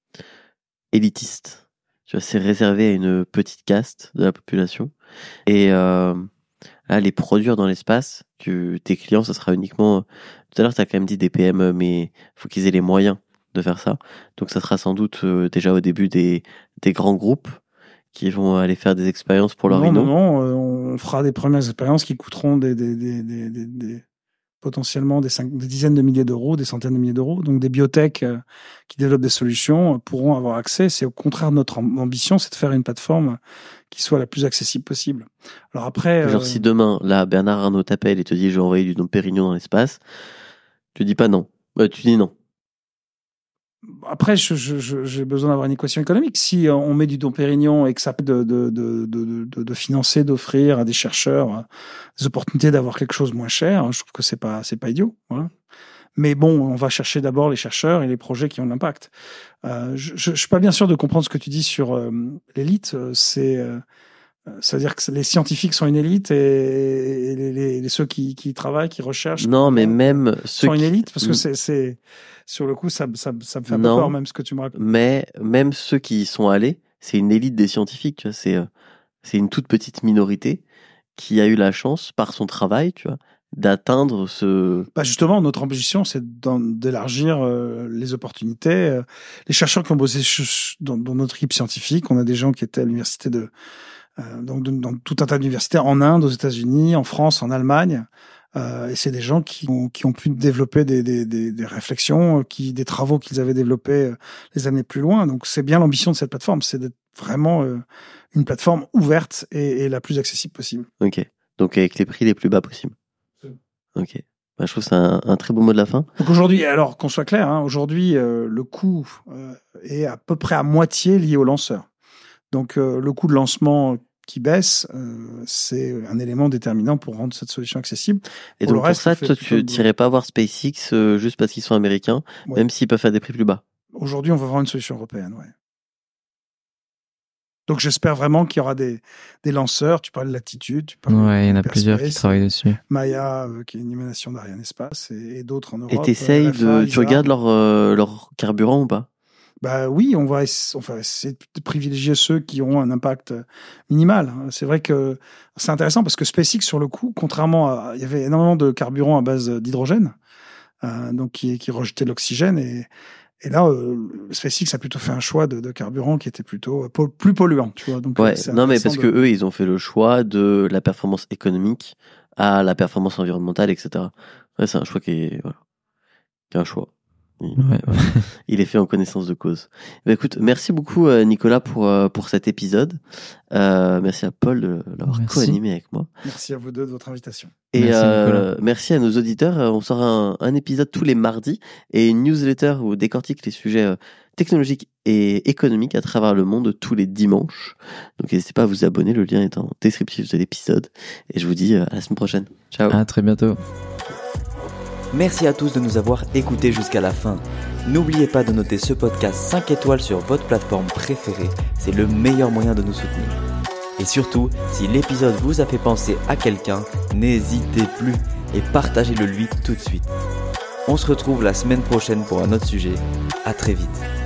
élitiste. Tu vois, c'est réservé à une petite caste de la population. Et là, les produire dans l'espace, tes clients, ça sera uniquement... Tout à l'heure, tu as quand même dit des PME, mais il faut qu'ils aient les moyens de faire ça. Donc ça sera sans doute déjà au début des grands groupes qui vont aller faire des expériences pour leur inno. Non, on fera des premières expériences qui coûteront potentiellement des dizaines de milliers d'euros, des centaines de milliers d'euros. Donc des biotech qui développent des solutions pourront avoir accès. C'est au contraire notre ambition, c'est de faire une plateforme qui soit la plus accessible possible. Alors après, genre si demain, là, Bernard Arnault t'appelle et te dit je vais envoyer du Dom Pérignon dans l'espace, tu dis pas non. Tu dis non. Après, j'ai besoin d'avoir une équation économique. Si on met du Dom Pérignon et que ça peut de financer, d'offrir à des chercheurs des opportunités d'avoir quelque chose moins cher, je trouve que c'est pas idiot. Voilà. Mais bon, on va chercher d'abord les chercheurs et les projets qui ont de l'impact. Je suis pas bien sûr de comprendre ce que tu dis sur l'élite. C'est-à-dire que les scientifiques sont une élite et ceux qui travaillent, qui recherchent. Non, mais même ceux sont une élite parce que c'est sur le coup ça me fait un peu peur même ce que tu me racontes. Mais même ceux qui y sont allés, c'est une élite des scientifiques. Tu vois, c'est une toute petite minorité qui a eu la chance par son travail, tu vois, d'atteindre ce... Justement, notre ambition, c'est d'élargir les opportunités. Les chercheurs qui ont bossé dans notre équipe scientifique, on a des gens qui étaient à l'université dans tout un tas d'universités en Inde, aux États-Unis, en France, en Allemagne. Et c'est des gens qui ont pu développer des réflexions, des travaux qu'ils avaient développés les années plus loin. Donc c'est bien l'ambition de cette plateforme, c'est d'être vraiment une plateforme ouverte et la plus accessible possible. Ok. Donc avec les prix les plus bas possibles. Ok. Je trouve que c'est un très beau mot de la fin. Donc aujourd'hui, alors qu'on soit clair, aujourd'hui le coût est à peu près à moitié lié au lanceur. Donc le coût de lancement qui baisse, c'est un élément déterminant pour rendre cette solution accessible. Et donc pour ça, toi, tu n'irais pas voir SpaceX juste parce qu'ils sont américains, ouais. Même s'ils peuvent faire des prix plus bas. Aujourd'hui, on va voir une solution européenne, ouais. Donc j'espère vraiment qu'il y aura des lanceurs. Tu parles de Latitude. Ouais, il y en a plusieurs qui travaillent dessus. Maya, qui est une émanation d'Arianespace, et d'autres en Europe. Et tu regardes leur carburant ou pas? Oui, on va essayer de privilégier ceux qui ont un impact minimal. C'est vrai que c'est intéressant parce que SpaceX, sur le coup, contrairement à... Il y avait énormément de carburant à base d'hydrogène, donc qui rejetait l'oxygène. Et là, SpaceX a plutôt fait un choix de carburant qui était plutôt plus polluant, tu vois. Donc, ouais, non, mais parce que eux, ils ont fait le choix de la performance économique à la performance environnementale, etc. Ouais, c'est un choix qui est un choix. Il est fait en connaissance de cause. Bah, écoute, merci beaucoup Nicolas pour cet épisode. Merci à Paul de l'avoir co-animé avec moi. Merci à vous deux de votre invitation. Et merci à nos auditeurs. On sort un épisode tous les mardis et une newsletter où on décortique les sujets technologiques et économiques à travers le monde tous les dimanches. Donc n'hésitez pas à vous abonner, le lien est en descriptif de l'épisode. Et je vous dis à la semaine prochaine. Ciao. À très bientôt. Merci à tous de nous avoir écoutés jusqu'à la fin. N'oubliez pas de noter ce podcast 5 étoiles sur votre plateforme préférée, c'est le meilleur moyen de nous soutenir. Et surtout, si l'épisode vous a fait penser à quelqu'un, n'hésitez plus et partagez-le lui tout de suite. On se retrouve la semaine prochaine pour un autre sujet. À très vite.